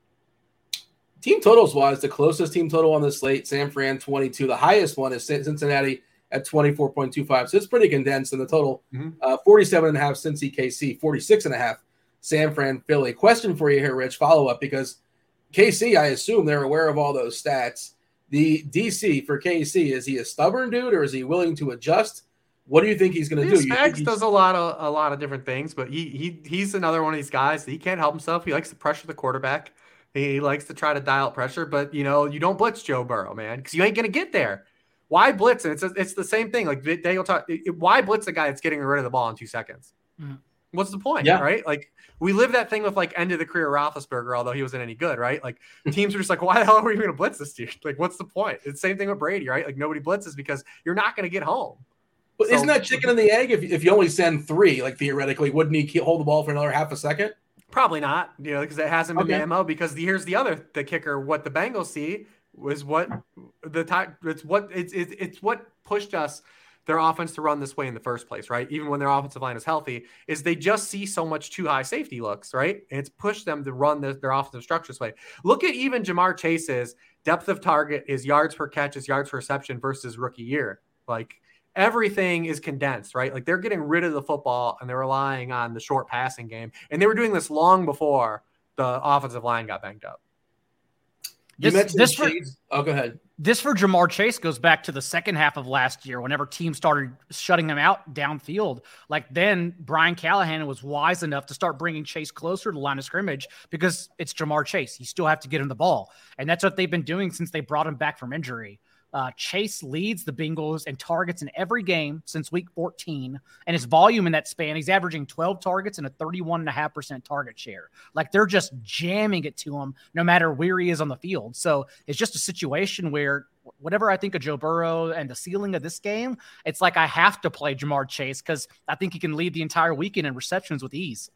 Team totals wise, the closest team total on the slate, San Fran twenty-two, the highest one is Cincinnati at twenty-four point two five. So it's pretty condensed in the total, mm-hmm. uh, forty-seven and a half Cincy K C, forty-six and a half San Fran Philly. Question for you here, Rich, follow up, because K C, I assume they're aware of all those stats. The D C for K C, is he a stubborn dude or is he willing to adjust? What do you think he's going to do? Spags does a lot of a lot of different things, but he he he's another one of these guys that he can't help himself. He likes to pressure the quarterback. He likes to try to dial up pressure, but you know you don't blitz Joe Burrow, man, because you ain't going to get there. Why blitz? And it's a, it's the same thing. Like Daniel talk. Why blitz a guy that's getting rid of the ball in two seconds? Mm. What's the point, yeah. right? Like we live that thing with like end of the career Roethlisberger, although he wasn't any good, right? Like teams are just like, why the hell are we going to blitz this dude? Like, what's the point? It's the same thing with Brady, right? Like nobody blitzes because you're not going to get home. But so, isn't that chicken and the egg? If if you only send three, like theoretically, wouldn't he hold the ball for another half a second? Probably not, you know, because it hasn't been okay. the M O. Because the, here's the other the kicker: what the Bengals see was what the time. It's what it's it's, it's what pushed us their offense to run this way in the first place, right? Even when their offensive line is healthy, is they just see so much too high safety looks, right? And it's pushed them to run the, their offensive structure this way. Look at even Jamar Chase's depth of target, his yards per catch, his yards per reception versus rookie year. Like everything is condensed, right? Like they're getting rid of the football and they're relying on the short passing game. And they were doing this long before the offensive line got banged up. You This, mentioned this for, Chase. Oh, go ahead. this for Jamar Chase goes back to the second half of last year, whenever teams started shutting him out downfield. Like then Brian Callahan was wise enough to start bringing Chase closer to the line of scrimmage because it's Jamar Chase. You still have to get him the ball. And that's what they've been doing since they brought him back from injury. Uh, Chase leads the Bengals in targets in every game since week fourteen, and his volume in that span, he's averaging twelve targets and a thirty-one point five percent target share. Like they're just jamming it to him no matter where he is on the field. So it's just a situation where whatever I think of Joe Burrow and the ceiling of this game, it's like I have to play Jamar Chase because I think he can lead the entire weekend in receptions with ease.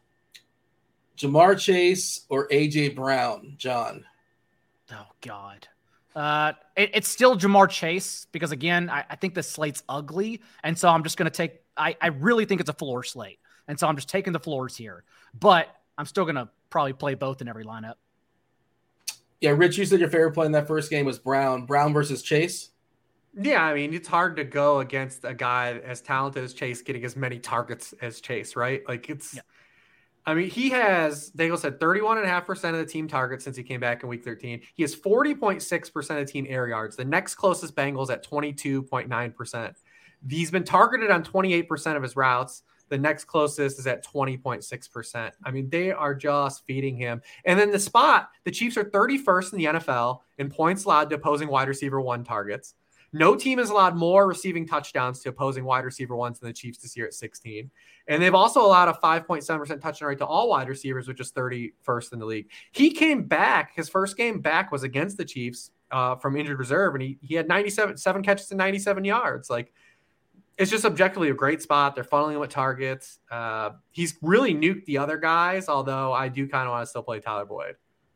Jamar Chase or A J Brown, John? Oh, God. Uh, it, it's still Jamar Chase because, again, I, I think the slate's ugly. And so I'm just going to take I, – I really think it's a floor slate. And so I'm just taking the floors here. But I'm still going to probably play both in every lineup. Yeah, Rich, you said your favorite play in that first game was Brown. Brown versus Chase? Yeah, I mean, it's hard to go against a guy as talented as Chase getting as many targets as Chase, right? Like it's yeah. – I mean, he has, Daigle said thirty-one point five percent of the team targets since he came back in week thirteen. He has forty point six percent of team air yards. The next closest Bengals at twenty-two point nine percent. He's been targeted on twenty-eight percent of his routes. The next closest is at twenty point six percent. I mean, they are just feeding him. And then the spot, the Chiefs are thirty-first in the N F L in points allowed to opposing wide receiver one targets. No team has allowed more receiving touchdowns to opposing wide receiver ones than the Chiefs this year at sixteen. And they've also allowed a five point seven percent touchdown rate to all wide receivers, which is thirty-first in the league. He came back. His first game back was against the Chiefs uh, from injured reserve, and he he had ninety-seven seven catches and ninety-seven yards. Like, it's just objectively a great spot. They're funneling him with targets. Uh, he's really nuked the other guys, although I do kind of want to still play Tyler Boyd.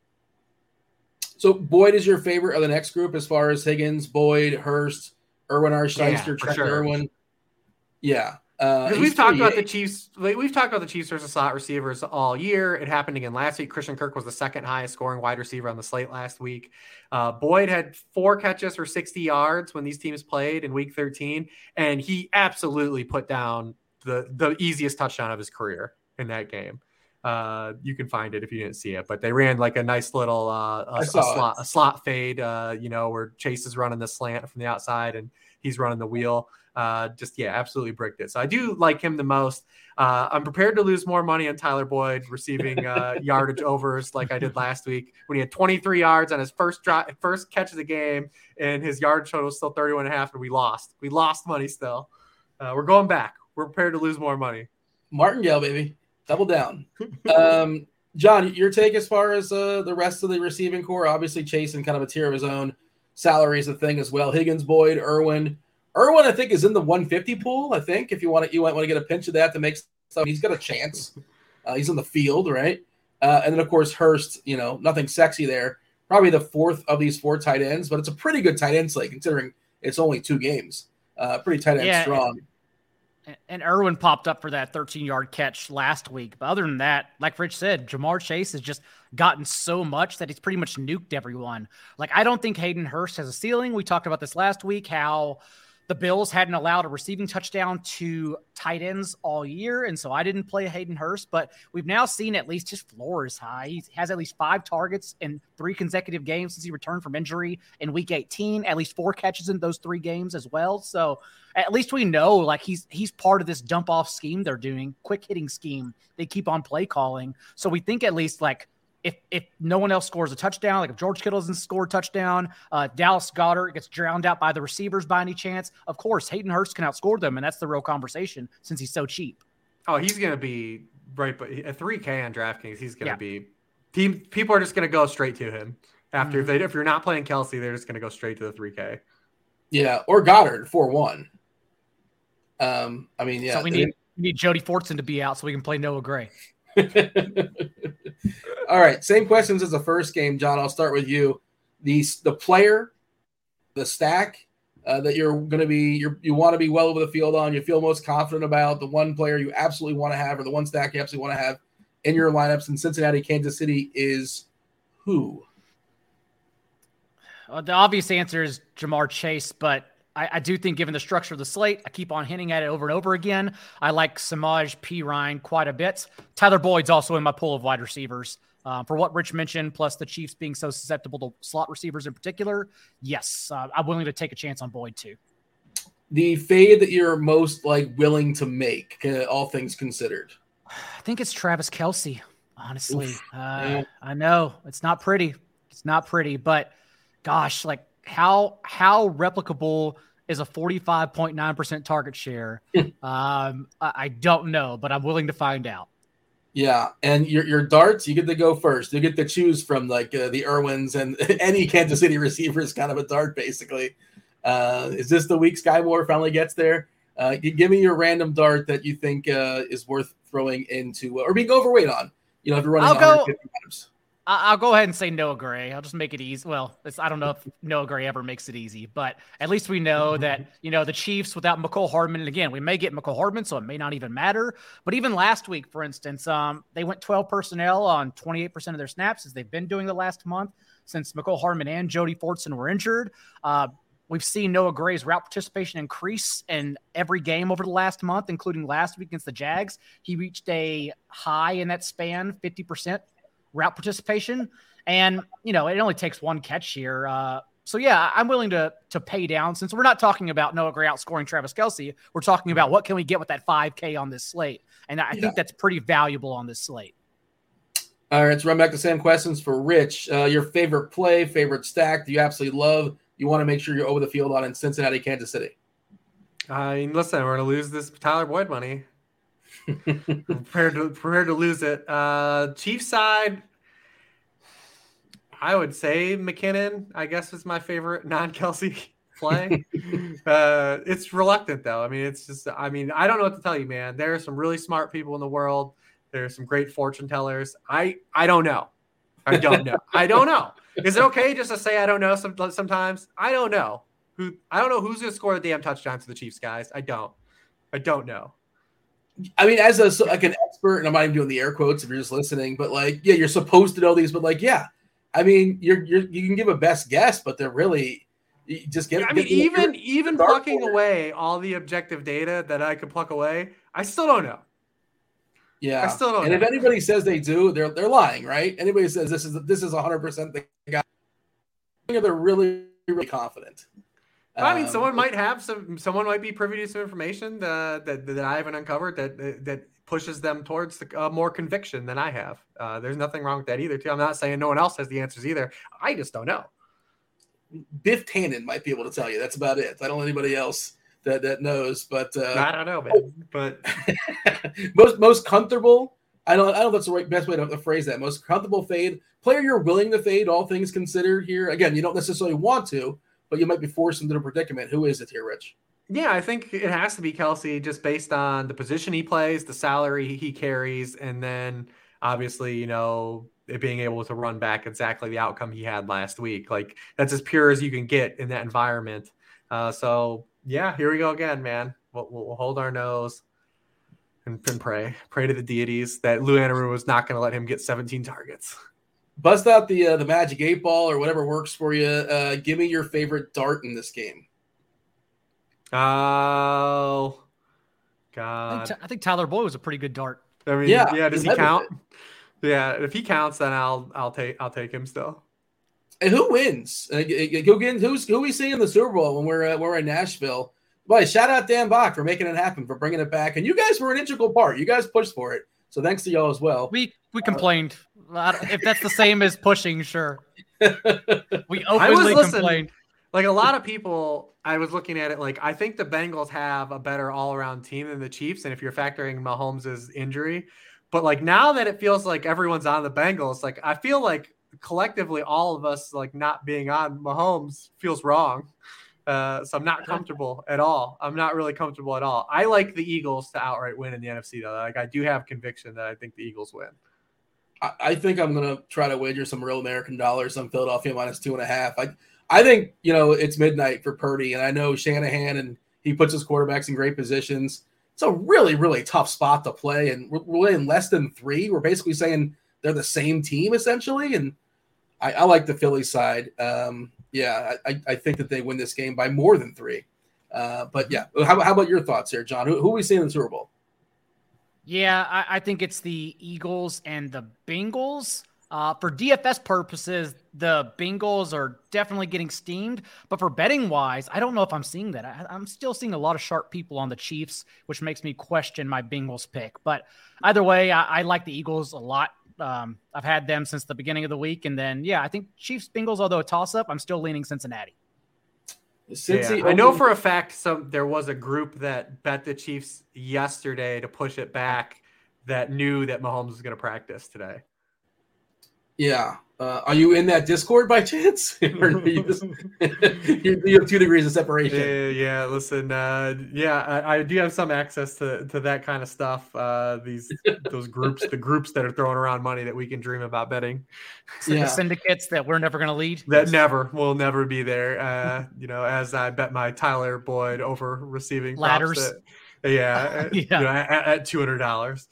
So Boyd is your favorite of the next group as far as Higgins, Boyd, Hurst, Irwin R. Shyster, yeah, Trent sure. Irwin. Yeah. Uh, Because we've talked about the Chiefs, like, we've talked about the Chiefs versus slot receivers all year. It happened again last week. Christian Kirk was the second highest scoring wide receiver on the slate last week. Uh, Boyd had four catches for sixty yards when these teams played in week thirteen, and he absolutely put down the the easiest touchdown of his career in that game. Uh, you can find it if you didn't see it, but they ran like a nice little uh, a, a slot, a slot fade, uh, you know, where Chase is running the slant from the outside and he's running the wheel. Uh, just, yeah, absolutely bricked it. So I do like him the most. Uh, I'm prepared to lose more money on Tyler Boyd receiving uh, yardage overs like I did last week when he had twenty-three yards on his first drop, first catch of the game, and his yardage total was still thirty-one and a half, and we lost. We lost money still. Uh, we're going back. We're prepared to lose more money. Martingale, baby. Double down. um, John, your take as far as uh, the rest of the receiving core, obviously chasing kind of a tier of his own. Salary is a thing as well. Higgins, Boyd, Irwin. Irwin, I think, is in the one fifty pool, I think, if you want to, you might want to get a pinch of that to make stuff. He's got a chance. Uh, he's in the field, right? Uh, and then, of course, Hurst, you know, nothing sexy there. Probably the fourth of these four tight ends, but it's a pretty good tight end slate considering it's only two games. Uh, pretty tight end Yeah, strong. And, and Irwin popped up for that thirteen-yard catch last week. But other than that, like Rich said, Jamar Chase has just gotten so much that he's pretty much nuked everyone. Like, I don't think Hayden Hurst has a ceiling. We talked about this last week, how the Bills hadn't allowed a receiving touchdown to tight ends all year, and so I didn't play Hayden Hurst, but we've now seen at least his floor is high. He has at least five targets in three consecutive games since he returned from injury in week eighteen, at least four catches in those three games as well. So at least we know, like, he's he's part of this dump-off scheme they're doing, quick-hitting scheme they keep on play calling. So we think at least, like, If if no one else scores a touchdown, like if George Kittle doesn't score a touchdown, uh, Dallas Goedert gets drowned out by the receivers by any chance, of course, Hayden Hurst can outscore them, and that's the real conversation since he's so cheap. Oh, he's going to be right, but at three K on DraftKings, he's going to Yeah. be team. People are just going to go straight to him after. Mm-hmm. If, they, if you're not playing Kelsey, they're just going to go straight to the three K. Yeah, or Goddard, four one. Um, I mean, yeah. So we need, we need Jody Fortson to be out so we can play Noah Gray. All right, same questions as the first game, John. I'll start with you. The the player, the stack, uh, that you're going to be you're, you want to be well over the field on, you feel most confident about, the one player you absolutely want to have, or the one stack you absolutely want to have in your lineups in Cincinnati, Kansas City is who? Uh, the obvious answer is Jamar Chase, but I, I do think given the structure of the slate, I keep on hinting at it over and over again. I like Samaj P. Ryan quite a bit. Tyler Boyd's also in my pool of wide receivers. Uh, for what Rich mentioned, plus the Chiefs being so susceptible to slot receivers in particular, yes, uh, I'm willing to take a chance on Boyd too. The fade that you're most like willing to make, uh, all things considered. I think it's Travis Kelce, honestly. Uh, yeah. I know it's not pretty. It's not pretty, but gosh, like how how replicable is a forty-five point nine percent target share? um, I, I don't know, but I'm willing to find out. Yeah, and your your darts, you get to go first. You get to choose from like uh, the Irwins and any Kansas City receiver is kind of a dart, basically. Uh, is this the week Sky Moore finally gets there? Uh, give me your random dart that you think uh, is worth throwing into, uh, or being overweight on. You know, if you're running I'll one hundred fifty go, times. I'll go ahead and say Noah Gray. I'll just make it easy. Well, it's, I don't know if Noah Gray ever makes it easy, but at least we know that, you know, the Chiefs without McCole Hardman, and again, we may get McCole Hardman, so it may not even matter. But even last week, for instance, um, they went twelve personnel on twenty-eight percent of their snaps, as they've been doing the last month since McCole Hardman and Jody Fortson were injured. Uh, We've seen Noah Gray's route participation increase in every game over the last month, including last week against the Jags. He reached a high in that span, fifty percent route participation. And, you know, it only takes one catch here. Uh, so, yeah, I'm willing to to pay down, since we're not talking about Noah Gray outscoring Travis Kelce. We're talking about what can we get with that five K on this slate. And I yeah. think that's pretty valuable on this slate. All right, let's run back the same questions for Rich. Uh, your favorite play, favorite stack, do you absolutely love? You want to make sure you're over the field on in Cincinnati, Kansas City. I mean, listen, we're going to lose this Tyler Boyd money. prepared to prepared to lose it. Uh, Chiefs side, I would say McKinnon, I guess, is my favorite non-Kelce play. uh, it's reluctant, though. I mean, it's just, I mean, I don't know what to tell you, man. There are some really smart people in the world. There are some great fortune tellers. I, I don't know. I don't know. I don't know. Is it okay just to say I don't know some, sometimes? I don't know. Who I don't know who's going to score the damn touchdown to the Chiefs, guys. I don't. I don't know. I mean, as a like an expert, and I'm not even doing the air quotes if you're just listening, but like, yeah, you're supposed to know these, but like, yeah, I mean, you're you're you can give a best guess, but they're really you just get. Yeah, I mean, get even the, even the plucking board. away all the objective data that I could pluck away, I still don't know. Yeah, I still don't and know. if anybody says they do, they're they're lying, right? Anybody says this is this is one hundred percent the guy, they're really really confident. I mean, Um, someone might have some. Someone might be privy to some information that that, that I haven't uncovered that that pushes them towards the, uh, more conviction than I have. Uh, there's nothing wrong with that either. Too. I'm not saying no one else has the answers either. I just don't know. Biff Tannen might be able to tell you. That's about it. I don't know anybody else that that knows. But uh, I don't know, man. But most most comfortable. I don't. I don't know if that's the right best way to, to phrase that. Most comfortable fade player you're willing to fade, all things considered. Here again, you don't necessarily want to, but you might be forced into a predicament. Who is it here, Rich? yeah, I think it has to be Kelce, just based on the position he plays, the salary he carries, and then obviously, you know, it being able to run back exactly the outcome he had last week. Like, that's as pure as you can get in that environment. Uh, so yeah, here we go again, man. We'll, we'll hold our nose and, and pray, pray to the deities that Lou Anarumo was not going to let him get seventeen targets. Bust out the uh, the magic eight ball or whatever works for you. Uh, give me your favorite dart in this game. Oh, I God. think, I think Tyler Boyd was a pretty good dart. I mean, Yeah, yeah. Does he he's count? Yeah, if he counts, then I'll I'll take I'll take him still. And who wins? Uh, who again? Who's who we see in the Super Bowl when we're uh, we're in Nashville? Boy, shout out Dan Bach for making it happen, for bringing it back, and you guys were an integral part. You guys pushed for it, so thanks to y'all as well. We we complained. I don't- if that's the same as pushing, sure. We I was openly listening. complained. Like, a lot of people, I was looking at it like, I think the Bengals have a better all-around team than the Chiefs, and if you're factoring Mahomes' injury. But, like, now that it feels like everyone's on the Bengals, like, I feel like collectively all of us, like, not being on Mahomes feels wrong. Uh, so I'm not comfortable at all. I'm not really comfortable at all. I like the Eagles to outright win in the N F C, though. Like, I do have conviction that I think the Eagles win. I, I think I'm gonna try to wager some real American dollars on Philadelphia minus two and a half. I I think, you know, it's midnight for Purdy, and I know Shanahan, and he puts his quarterbacks in great positions. It's a really, really tough spot to play, and we're, we're in less than three. We're basically saying they're the same team, essentially, and I, I like the Philly side. Um, yeah, I, I think that they win this game by more than three. Uh, but, yeah, how, how about your thoughts here, John? Who, who are we seeing in the Super Bowl? Yeah, I, I think it's the Eagles and the Bengals. Uh, for D F S purposes, the Bengals are definitely getting steamed. But for betting wise, I don't know if I'm seeing that. I, I'm still seeing a lot of sharp people on the Chiefs, which makes me question my Bengals pick. But either way, I, I like the Eagles a lot. Um, I've had them since the beginning of the week. And then, yeah, I think Chiefs Bengals, although a toss-up, I'm still leaning Cincinnati. Cincy, yeah, I know for a fact some there was a group that bet the Chiefs yesterday to push it back that knew that Mahomes was going to practice today. Yeah. Uh, are you in that Discord by chance? Or you, just, you have two degrees of separation. Yeah, yeah listen, uh, yeah, I, I do have some access to, to that kind of stuff. Uh, these those groups, the groups that are throwing around money that we can dream about betting. So yeah. The syndicates that we're never going to lead. That never will never be there. Uh, you know, as I bet my Tyler Boyd over receiving ladders. That, yeah, yeah. You know, at, at two hundred dollars.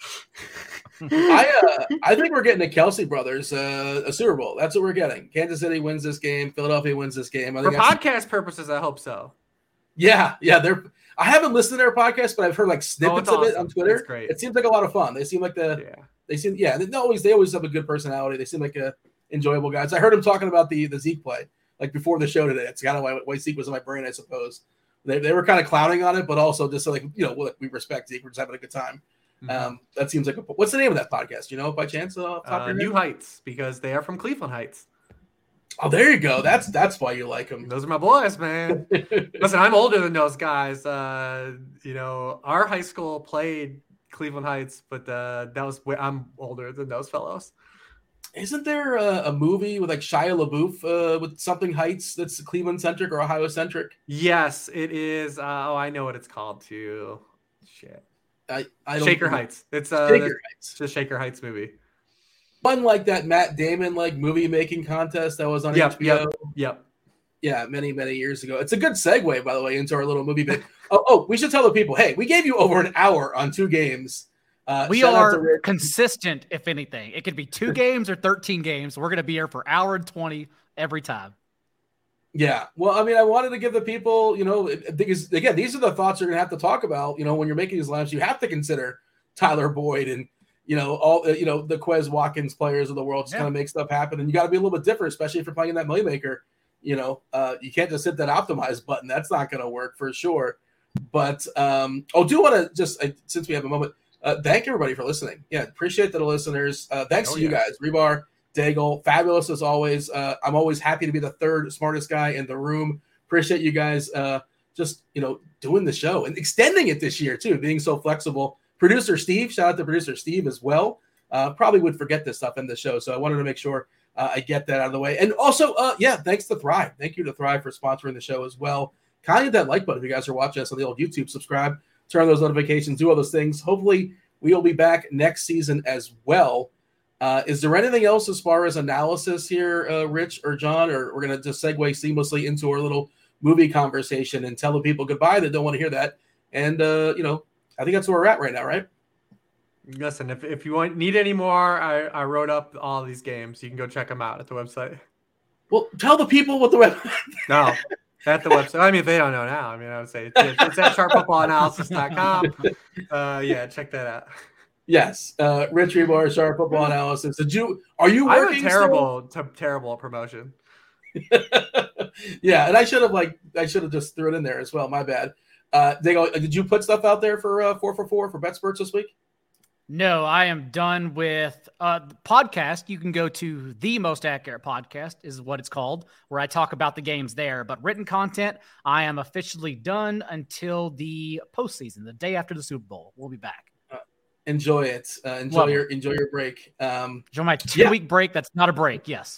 I uh, I think we're getting the Kelsey brothers uh, a Super Bowl. That's what we're getting. Kansas City wins this game. Philadelphia wins this game. I For think podcast purposes, I hope so. Yeah, yeah. They're. I haven't listened to their podcast, but I've heard like snippets oh, of it awesome. on Twitter. That's great. It seems like a lot of fun. They seem like the. Yeah. They seem yeah. They always they always have a good personality. They seem like a enjoyable guys. I heard him talking about the the Zeke play like before the show today. It's kind of why, why Zeke was in my brain, I suppose. They they were kind of clowning on it, but also just like you know we respect Zeke. We're just having a good time. Um, that seems like a, what's the name of that podcast? You know, by chance, uh, uh, New Heights, because they are from Cleveland Heights. Oh, there you go. That's that's why you like them. Those are my boys, man. Listen, I'm older than those guys. Uh, you know, our high school played Cleveland Heights, but uh, that was I'm older than those fellows. Isn't there a, a movie with like Shia LaBeouf uh, with something Heights that's Cleveland centric or Ohio centric? Yes, it is. Uh, oh, I know what it's called too. Shit. I, I don't Shaker know. Heights. It's uh, Shaker Heights. It's a Shaker Heights movie. One like that Matt Damon like movie making contest that was on yep, H B O. Yep. Yep. Yeah, many many years ago. It's a good segue, by the way, into our little movie bit. oh, oh, we should tell the people. Hey, we gave you over an hour on two games. Uh, we are consistent, if anything. It could be two games or thirteen games. We're going to be here for an hour and twenty every time. Yeah. Well, I mean, I wanted to give the people, you know, because, again, these are the thoughts you're going to have to talk about. You know, when you're making these lineups, you have to consider Tyler Boyd and, you know, all, you know, the Quez Watkins players of the world just yeah. kind of make stuff happen. And you got to be a little bit different, especially if you're playing in that money maker. You know, uh, you can't just hit that optimize button. That's not going to work for sure. But um, oh, do want to just, uh, since we have a moment, uh, thank everybody for listening. Yeah, appreciate the listeners. Uh, thanks oh, to you yeah. guys. Rebar, Daigle, fabulous as always. Uh, I'm always happy to be the third smartest guy in the room. Appreciate you guys uh, just, you know, doing the show and extending it this year too, being so flexible. Producer Steve, shout out to producer Steve as well. Uh, probably would forget this stuff in the show, so I wanted to make sure uh, I get that out of the way. And also, uh, yeah, thanks to Thrive. Thank you to Thrive for sponsoring the show as well. Kind of hit that like button if you guys are watching us on the old YouTube. Subscribe, turn on those notifications, do all those things. Hopefully, we will be back next season as well. Uh, is there anything else as far as analysis here, uh, Rich or John, or we're going to just segue seamlessly into our little movie conversation and tell the people goodbye that don't want to hear that? And, uh, you know, I think that's where we're at right now, right? Listen, if, if you want need any more, I, I wrote up all these games. You can go check them out at the website. Well, tell the people what the website. No, at the website. I mean, if they don't know now, I mean, I would say it's, it's at sharp football analysis dot com. Uh, yeah, check that out. Yes, uh, Rich Rebar, Sharp Football Analysis. Did you? Are you working? I'm a terrible, t- terrible promotion. Yeah, and I should have like I should have just threw it in there as well. My bad. Uh, they go. Did you put stuff out there for uh, four for four for BetSperts this week? No, I am done with uh, the podcast. You can go to The Most Accurate Podcast is what it's called, where I talk about the games there. But written content, I am officially done until the postseason, the day after the Super Bowl. We'll be back. Enjoy it. Uh, enjoy Love your it. enjoy your break. Um, enjoy my two yeah. week break. That's not a break. Yes.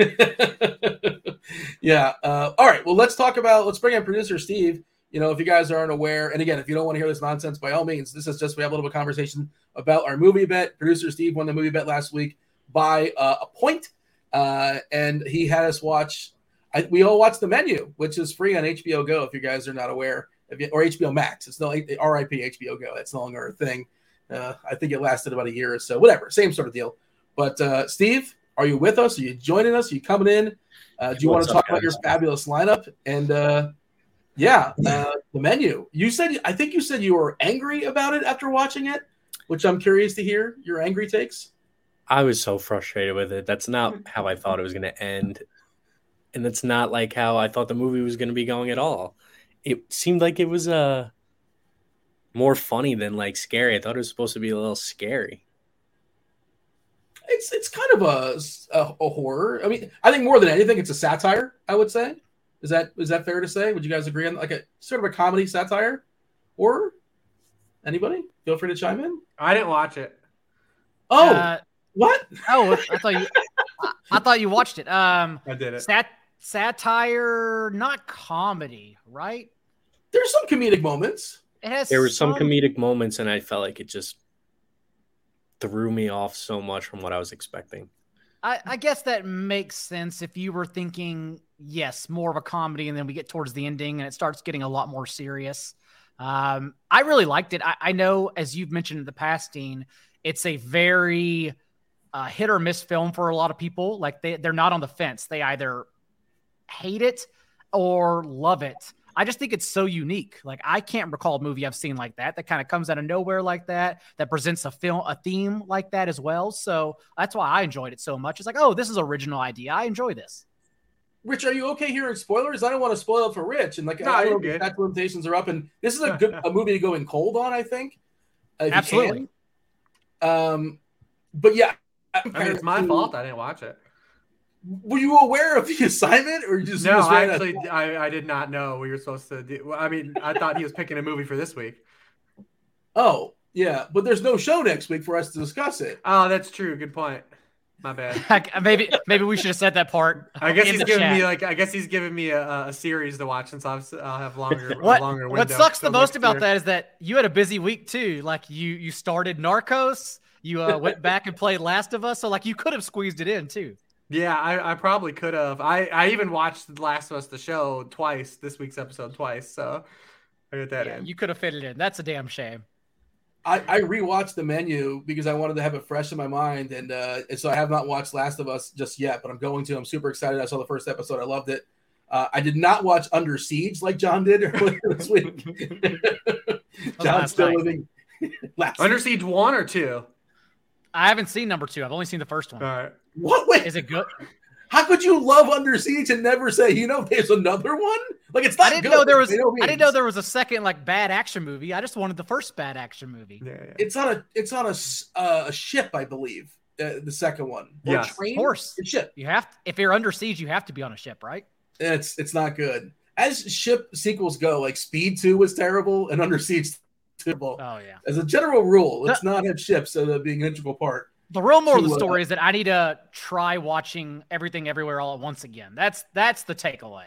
yeah. Uh, all right. Well, let's talk about. Let's bring in producer Steve. You know, if you guys aren't aware, and again, if you don't want to hear this nonsense, by all means, this is just we have a little bit of conversation about our movie bet. Producer Steve won the movie bet last week by uh, a point, uh, and he had us watch. I, we all watched The Menu, which is free on H B O Go if you guys are not aware, if you, or H B O Max. It's no R I P H B O Go. It's no longer a thing. Uh, I think it lasted about a year or so. Whatever, same sort of deal. But uh, Steve, are you with us? Are you joining us? Are you coming in? Uh, do you What's want to talk up, about your fabulous lineup? And uh, yeah, uh, The Menu. You said I think you said you were angry about it after watching it, which I'm curious to hear your angry takes. I was so frustrated with it. That's not how I thought it was going to end. And that's not like how I thought the movie was going to be going at all. It seemed like it was uh, more funny than like scary. I thought it was supposed to be a little scary. It's it's kind of a, a, a horror. I mean, I think more than anything, it's a satire, I would say. Is that is that fair to say? Would you guys agree on like a sort of a comedy satire? Horror? Anybody? Feel free to chime in. I didn't watch it. Oh, Uh, what? oh, I thought you. I, I thought you watched it. Um, I did it. Sat, satire, not comedy, right? There's some comedic moments. It has. There were some comedic moments, and I felt like it just threw me off so much from what I was expecting. I, I guess that makes sense if you were thinking, yes, more of a comedy, and then we get towards the ending and it starts getting a lot more serious. Um, I really liked it. I, I know, as you've mentioned in the past, Dean, it's a very uh, hit or miss film for a lot of people. Like they, they're not on the fence. They either hate it or love it. I just think it's so unique. Like I can't recall a movie I've seen like that, that kind of comes out of nowhere like that, that presents a film, a theme like that as well. So that's why I enjoyed it so much. It's like, oh, this is an original idea. I enjoy this. Rich, are you okay hearing spoilers? I don't want to spoil it for Rich. And like, No, I you're don't know if good. statute limitations are up, and this is a good a movie to go in cold on, I think. if you Absolutely. can. Um, but yeah, I mean, it's my fault. I didn't watch it. Were you aware of the assignment, or you just No, just I ran actually, out? I, I did not know we were supposed to do. Well, I mean, I thought he was picking a movie for this week. Oh, yeah, but there's no show next week for us to discuss it. Oh, that's true. Good point. My bad. Heck, maybe maybe we should have said that part. I guess in he's the giving chat. me like I guess he's giving me a, a series to watch since I'll, I'll have longer What, a longer window. what sucks the till most next about year. that is that you had a busy week too. Like you you started Narcos, you uh, went back and played Last of Us, so like you could have squeezed it in too. Yeah, I, I probably could have. I, I even watched The Last of Us the show twice, this week's episode twice, so I got that Yeah, in. you could have fit it in. That's a damn shame. I, I rewatched The Menu because I wanted to have it fresh in my mind, and, uh, and so I have not watched Last of Us just yet, but I'm going to. I'm super excited. I saw the first episode. I loved it. Uh, I did not watch Under Siege like John did earlier this week. John's last still night. living. last Under Siege one or two? I haven't seen number two. I've only seen the first one. All right. What? Wait, Is it good? how could you love Under Siege and never say, you know, there's another one? Like, it's not I didn't good. know there was. by no I didn't know means. there was a second like bad action movie. I just wanted the first bad action movie. Yeah, yeah. It's on a it's on a, s- uh, a ship, I believe. Uh, the second one. Or Yes. a train? Of course. It's ship. You have to, if you're under siege, you have to be on a ship, right? It's it's not good. As ship sequels go, like Speed two was terrible and Under Siege terrible. Oh yeah. As a general rule, let's not have ships uh, being an integral part. The real moral of to, the uh, story is that I need to try watching Everything Everywhere All at Once again. That's that's the takeaway.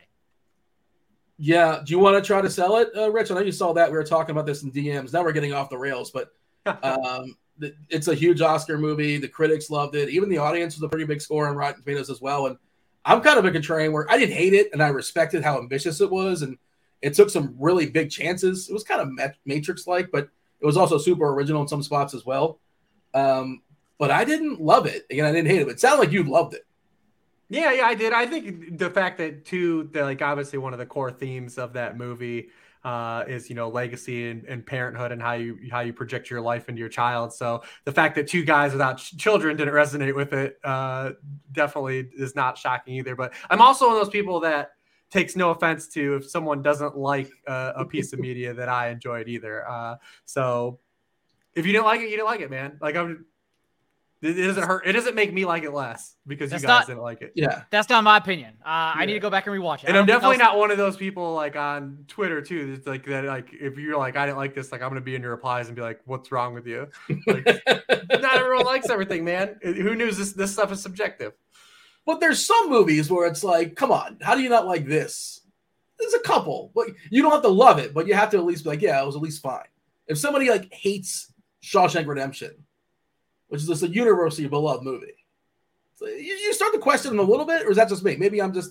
Yeah. Do you want to try to sell it, uh, Rich? I know you saw that. We were talking about this in D Ms. Now we're getting off the rails, but um, th- it's a huge Oscar movie. The critics loved it. Even the audience was a pretty big score on Rotten Tomatoes as well. And I'm kind of a contrarian where I didn't hate it, and I respected how ambitious it was, and it took some really big chances. It was kind of Matrix-like, but it was also super original in some spots as well. Um, but I didn't love it. Again, I didn't hate it. But it sounded like you loved it. Yeah, yeah, I did. I think the fact that too, that like obviously one of the core themes of that movie uh, is you know legacy and, and parenthood and how you how you project your life into your child. So the fact that two guys without ch- children didn't resonate with it uh, definitely is not shocking either. But I'm also one of those people that takes no offense to if someone doesn't like uh, a piece of media that I enjoyed either. Uh, so if you didn't like it, you didn't like it, man. Like I'm. It doesn't hurt. It doesn't make me like it less because That's you guys not- didn't like it. Yeah. That's not my opinion. Uh, I Yeah. need to go back and rewatch it. And I I'm don't think definitely I'll- not one of those people like on Twitter too. It's like that. Like if you're like, I didn't like this, like I'm gonna be in your replies and be like, "What's wrong with you?" Like, not everyone likes everything, man. Who knew this? This stuff is subjective. But there's some movies where it's like, come on, how do you not like this? There's a couple. But you don't have to love it, but you have to at least be like, yeah, it was at least fine. If somebody like hates Shawshank Redemption, which is just a universally beloved movie, so you, you start to question them a little bit, or is that just me? Maybe I'm just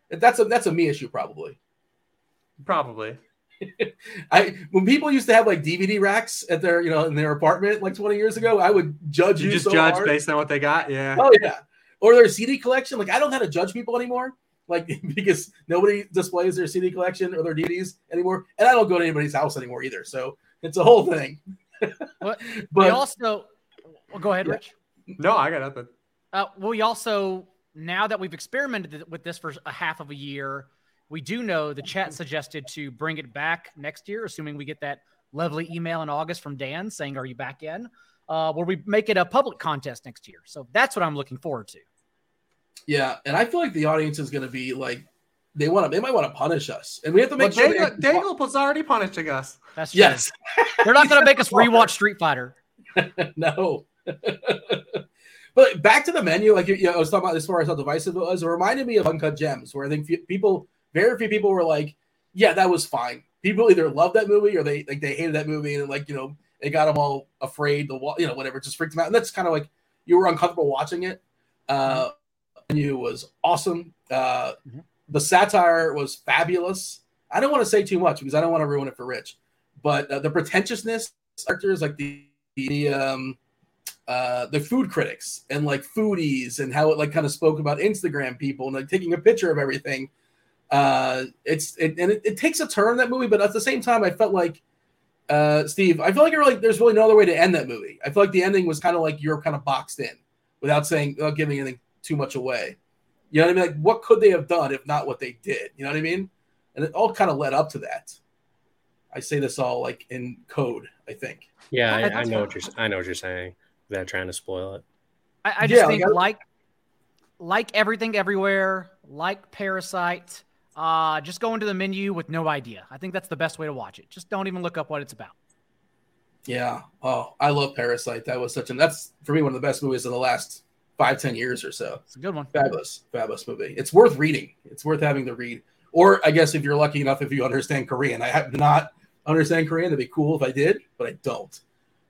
That's a that's a me issue probably. Probably. I when people used to have like D V D racks at their you know in their apartment like twenty years ago, I would judge you. You just so judge hard. based on what they got. Yeah. Oh yeah. Or their C D collection. Like I don't know how to judge people anymore. Like because nobody displays their C D collection or their D V Ds anymore, and I don't go to anybody's house anymore either. So it's a whole thing. But But- we also well, go ahead, Yeah. Rich. No, I got nothing. Uh, well, we also, now that we've experimented with this for a half of a year, we do know the chat suggested to bring it back next year, assuming we get that lovely email in August from Dan saying, are you back in? Uh, where we make it a public contest next year. So that's what I'm looking forward to. Yeah, and I feel like the audience is going to be like, they want to, they might want to punish us, and we have to Well, make sure. Daigle, they- Daigle was already punishing us. That's true. Yes. They're not going to make us rewatch Street Fighter. No. But back to the menu, like you know, I was talking about as far as how divisive it was. It reminded me of Uncut Gems, where I think few, people, very few people were like, "Yeah, that was fine." People either loved that movie or they like they hated that movie, and like you know, it got them all afraid. The you know whatever, it just freaked them out, and that's kind of like you were uncomfortable watching it. Uh, menu was awesome. Uh, Mhm. The satire was fabulous. I don't want to say too much because I don't want to ruin it for Rich, but uh, the pretentiousness characters like the the um. Uh, the food critics and like foodies and how it like kind of spoke about Instagram people and like taking a picture of everything. Uh, it's it, and it, it takes a turn that movie, but at the same time, I felt like uh, Steve, I feel like it really, there's really no other way to end that movie. I feel like the ending was kind of like you're kind of boxed in without saying, without giving anything too much away. You know what I mean? Like, what could they have done if not what they did? You know what I mean? And it all kind of led up to that. I say this all like in code, I think. Yeah, I- I, I know what you're. I know what you're saying. They're trying to spoil it. I, I just Yeah, think like I- like like everything everywhere, like Parasite, uh, just go into the menu with no idea. I think that's the best way to watch it. Just don't even look up what it's about. Yeah. Oh, I love Parasite. That was such an that's for me one of the best movies in the last five, ten years or so. It's a good one. Fabulous, fabulous movie. It's worth reading. It's worth having to read. Or I guess if you're lucky enough, if you understand Korean. I have not understand Korean. That'd be cool if I did, but I don't.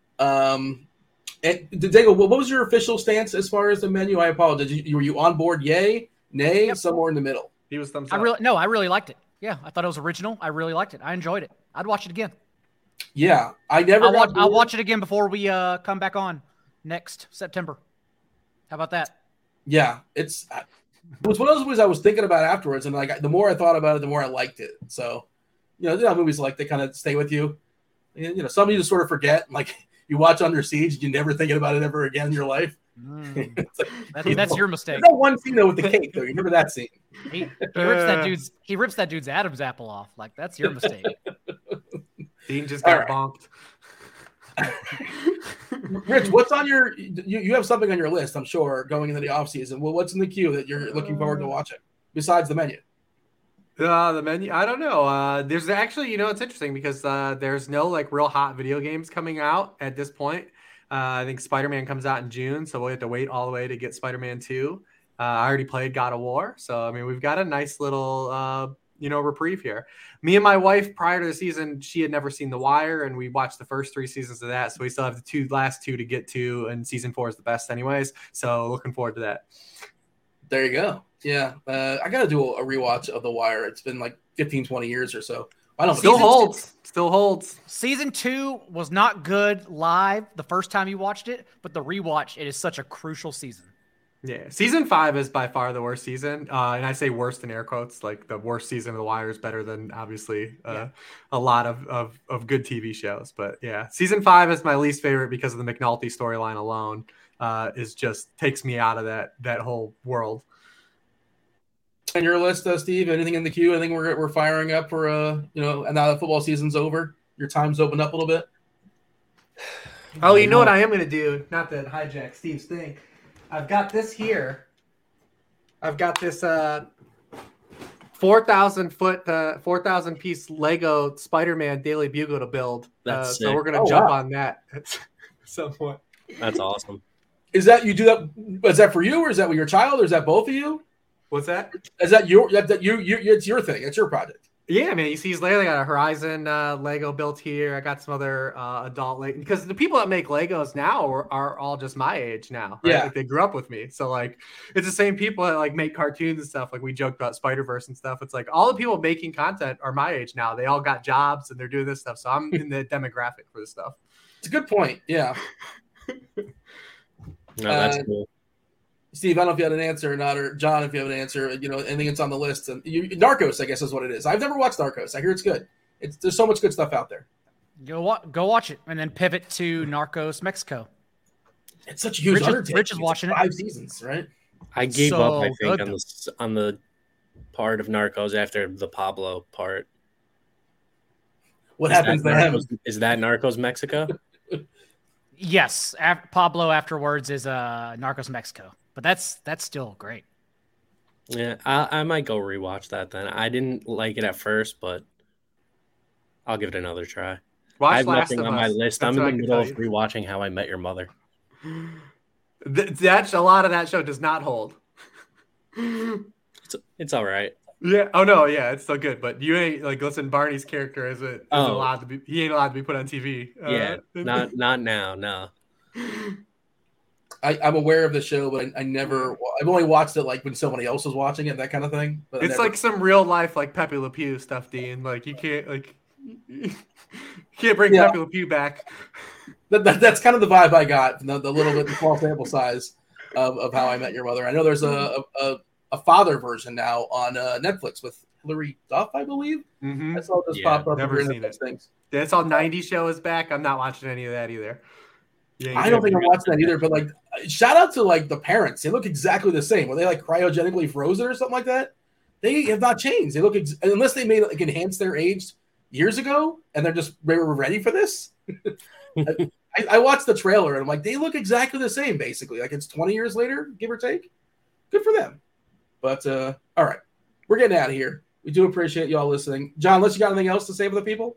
Um, and Diego, what was your official stance as far as the menu? I apologize. You, were you on board? Yay, nay, Yep. somewhere in the middle. He was thumbs I up. really no, I really liked it. Yeah, I thought it was original. I really liked it. I enjoyed it. I'd watch it again. Yeah, I never. I'll got watch, I'll bored. watch it again before we uh, come back on next September. How about that? Yeah, it's it was one of those movies I was thinking about afterwards, and like the more I thought about it, the more I liked it. So, you know, you know movies like they kind of stay with you. And, you know, some of you just sort of forget. Like you watch Under Siege, you never thinking about it ever again in your life. Mm, It's like, that's, that's your mistake. There's that one scene though with the cake though. You remember that scene? He, he rips that dude's he rips that dude's Adam's apple off. Like that's your mistake. Dean just All got right. bonked. Rich, what's on your? You, you have something on your list, I'm sure, going into the off season. Well, what's in the queue that you're looking forward to watching besides the menu? Uh, the menu. I don't know. Uh, there's actually, you know, it's interesting because uh, there's no like real hot video games coming out at this point. Uh, I think Spider-Man comes out in June, so we'll have to wait all the way to get Spider-Man two. Uh, I already played God of War, so I mean, we've got a nice little, uh, you know, reprieve here. Me and my wife, prior to the season, she had never seen The Wire, and we watched the first three seasons of that, so we still have the two last two to get to, and season four is the best, anyways. So looking forward to that. There you go. Yeah, uh, I got to do a rewatch of The Wire. It's been like fifteen, twenty years or so. I don't know. Still Season- holds. Still holds. Season two was not good live the first time you watched it, but the rewatch, it is such a crucial season. Yeah, season five is by far the worst season, uh, and I say worst in air quotes. Like the worst season of The Wire is better than obviously uh, Yeah. a lot of, of of good T V shows. But yeah, season five is my least favorite because of the McNulty storyline alone. Uh, is just takes me out of that that whole world. On your list, uh, Steve, anything in the queue? Anything we're we're firing up for? Uh, you know, and now that football season's over, your time's opened up a little bit. Oh, you know what I am gonna do? Not to hijack Steve's thing. I've got this here. I've got this uh, four thousand foot, uh, four thousand piece Lego Spider-Man Daily Bugle to build. That's uh, sick. so we're gonna Oh, jump wow. on that at some point. That's awesome. Is that you do that? Is that for you, or is that with your child, or is that both of you? What's that? Is that your that, that you you it's your thing? It's your project. Yeah, man, you see he's literally got a Horizon uh, Lego built here. I got some other uh, adult Lego because the people that make Legos now are, are all just my age now, right? Yeah. Like they grew up with me. So like it's the same people that like make cartoons and stuff. Like we joked about Spider-Verse and stuff. It's like all the people making content are my age now. They all got jobs and they're doing this stuff. So I'm in the demographic for this stuff. It's a good point. Yeah. No, that's Uh, cool. Steve, I don't know if you had an answer or not, or John, if you have an answer, you know, anything that's on the list. And you, Narcos, I guess, is what it is. I've never watched Narcos. I hear it's good. It's there's so much good stuff out there. Go wa- go watch it, and then pivot to Narcos Mexico. It's such a huge Rich is- undertaking. Rich is It's watching it. five seasons, right? I gave so up, I think, good. on the on the part of Narcos after the Pablo part. What Is happens that to him? Narcos, is that Narcos Mexico? Yes, af- Pablo afterwards is uh, Narcos Mexico, but that's that's still great. Yeah, I, I might go rewatch that then. I didn't like it at first, but I'll give it another try. Watch I have Last nothing of on my Us. list. That's I'm in what the I can middle tell of you. rewatching How I Met Your Mother. Th- That's a lot of that show does not hold. It's, it's all right. Yeah. Oh no. Yeah, it's still good. But you ain't like listen. Barney's character isn't, isn't Oh. allowed to be. He ain't allowed to be put on T V. Uh, Yeah, not not now. No. I, I'm aware of the show, but I, I never. I've only watched it like when somebody else was watching it, that kind of thing. But I It's never- like some real life like Pepe Le Pew stuff, Dean. Like you can't like you can't bring Yeah. Pepe Le Pew back. that, that, that's kind of the vibe I got. The, the little bit the small sample size of, of How I Met Your Mother. I know there's a a, a father version now on uh, Netflix with Hilary Duff, I believe. Mm-hmm. I saw this Yeah, pop up. never in seen those it. things. That's all nineties show is back. I'm not watching any of that either. Yeah, I don't think I'm watching that either. But like, shout out to like the parents. They look exactly the same. Were they like cryogenically frozen or something like that? They have not changed. They look ex- unless they made like enhance their age years ago, and they're just they were ready for this. I, I watched the trailer and I'm like, they look exactly the same, basically. Like it's twenty years later, give or take. Good for them. But uh, all right, we're getting out of here. We do appreciate y'all listening. John, unless you got anything else to say for the people?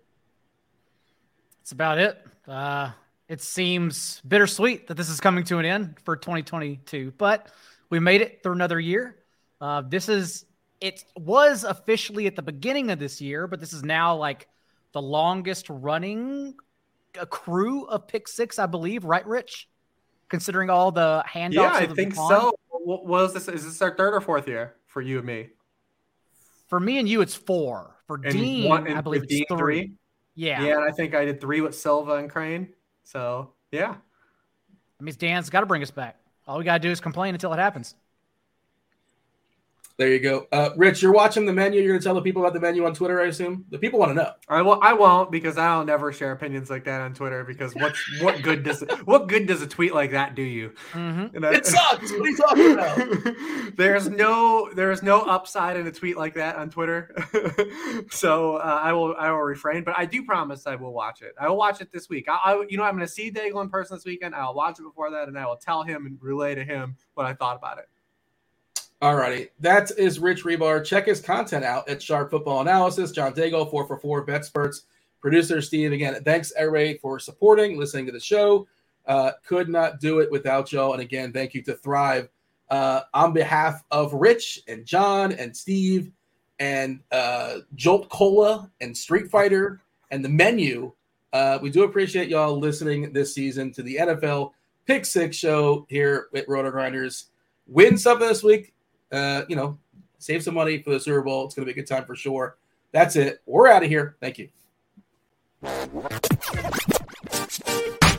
That's about it. Uh, it seems bittersweet that this is coming to an end for twenty twenty-two, but we made it through another year. Uh, this is, it was officially at the beginning of this year, but this is now like the longest running uh, crew of Pick Six, I believe, right, Rich? Considering all the handoffs. Yeah, I of the think baton. so. What was this? Is this our third or fourth year for you and me? For me and you, it's four. For And Dean, one- I and believe with it's Dean, three. three? Yeah. Yeah, and I think I did three with Silva and Crane. So yeah. That means Dan's got to bring us back. All we got to do is complain until it happens. There you go. Uh, Rich, you're watching the menu. You're going to tell the people about the menu on Twitter, I assume? The people want to know. I will. I won't because I don't never share opinions like that on Twitter. Because what's what good does what good does a tweet like that do you? Mm-hmm. And I- It sucks. What are you talking about? there's no there is no upside in a tweet like that on Twitter. so uh, I will I will refrain. But I do promise I will watch it. I will watch it this week. I, I you know I'm going to see Daigle in person this weekend. I'll watch it before that, and I will tell him and relay to him what I thought about it. All righty. That is Rich Rebar. Check his content out at Sharp Football Analysis. John Daigle, four for four, BetSperts. Producer Steve, again, thanks, everybody, for supporting, listening to the show. Uh, could not do it without y'all. And again, thank you to Thrive. Uh, on behalf of Rich and John and Steve and uh, Jolt Cola and Street Fighter and the menu, uh, we do appreciate y'all listening this season to the N F L Pick Six show here at Roto Grinders. Win something this week. Uh, you know, save some money for the Super Bowl. It's going to be a good time for sure. That's it. We're out of here. Thank you.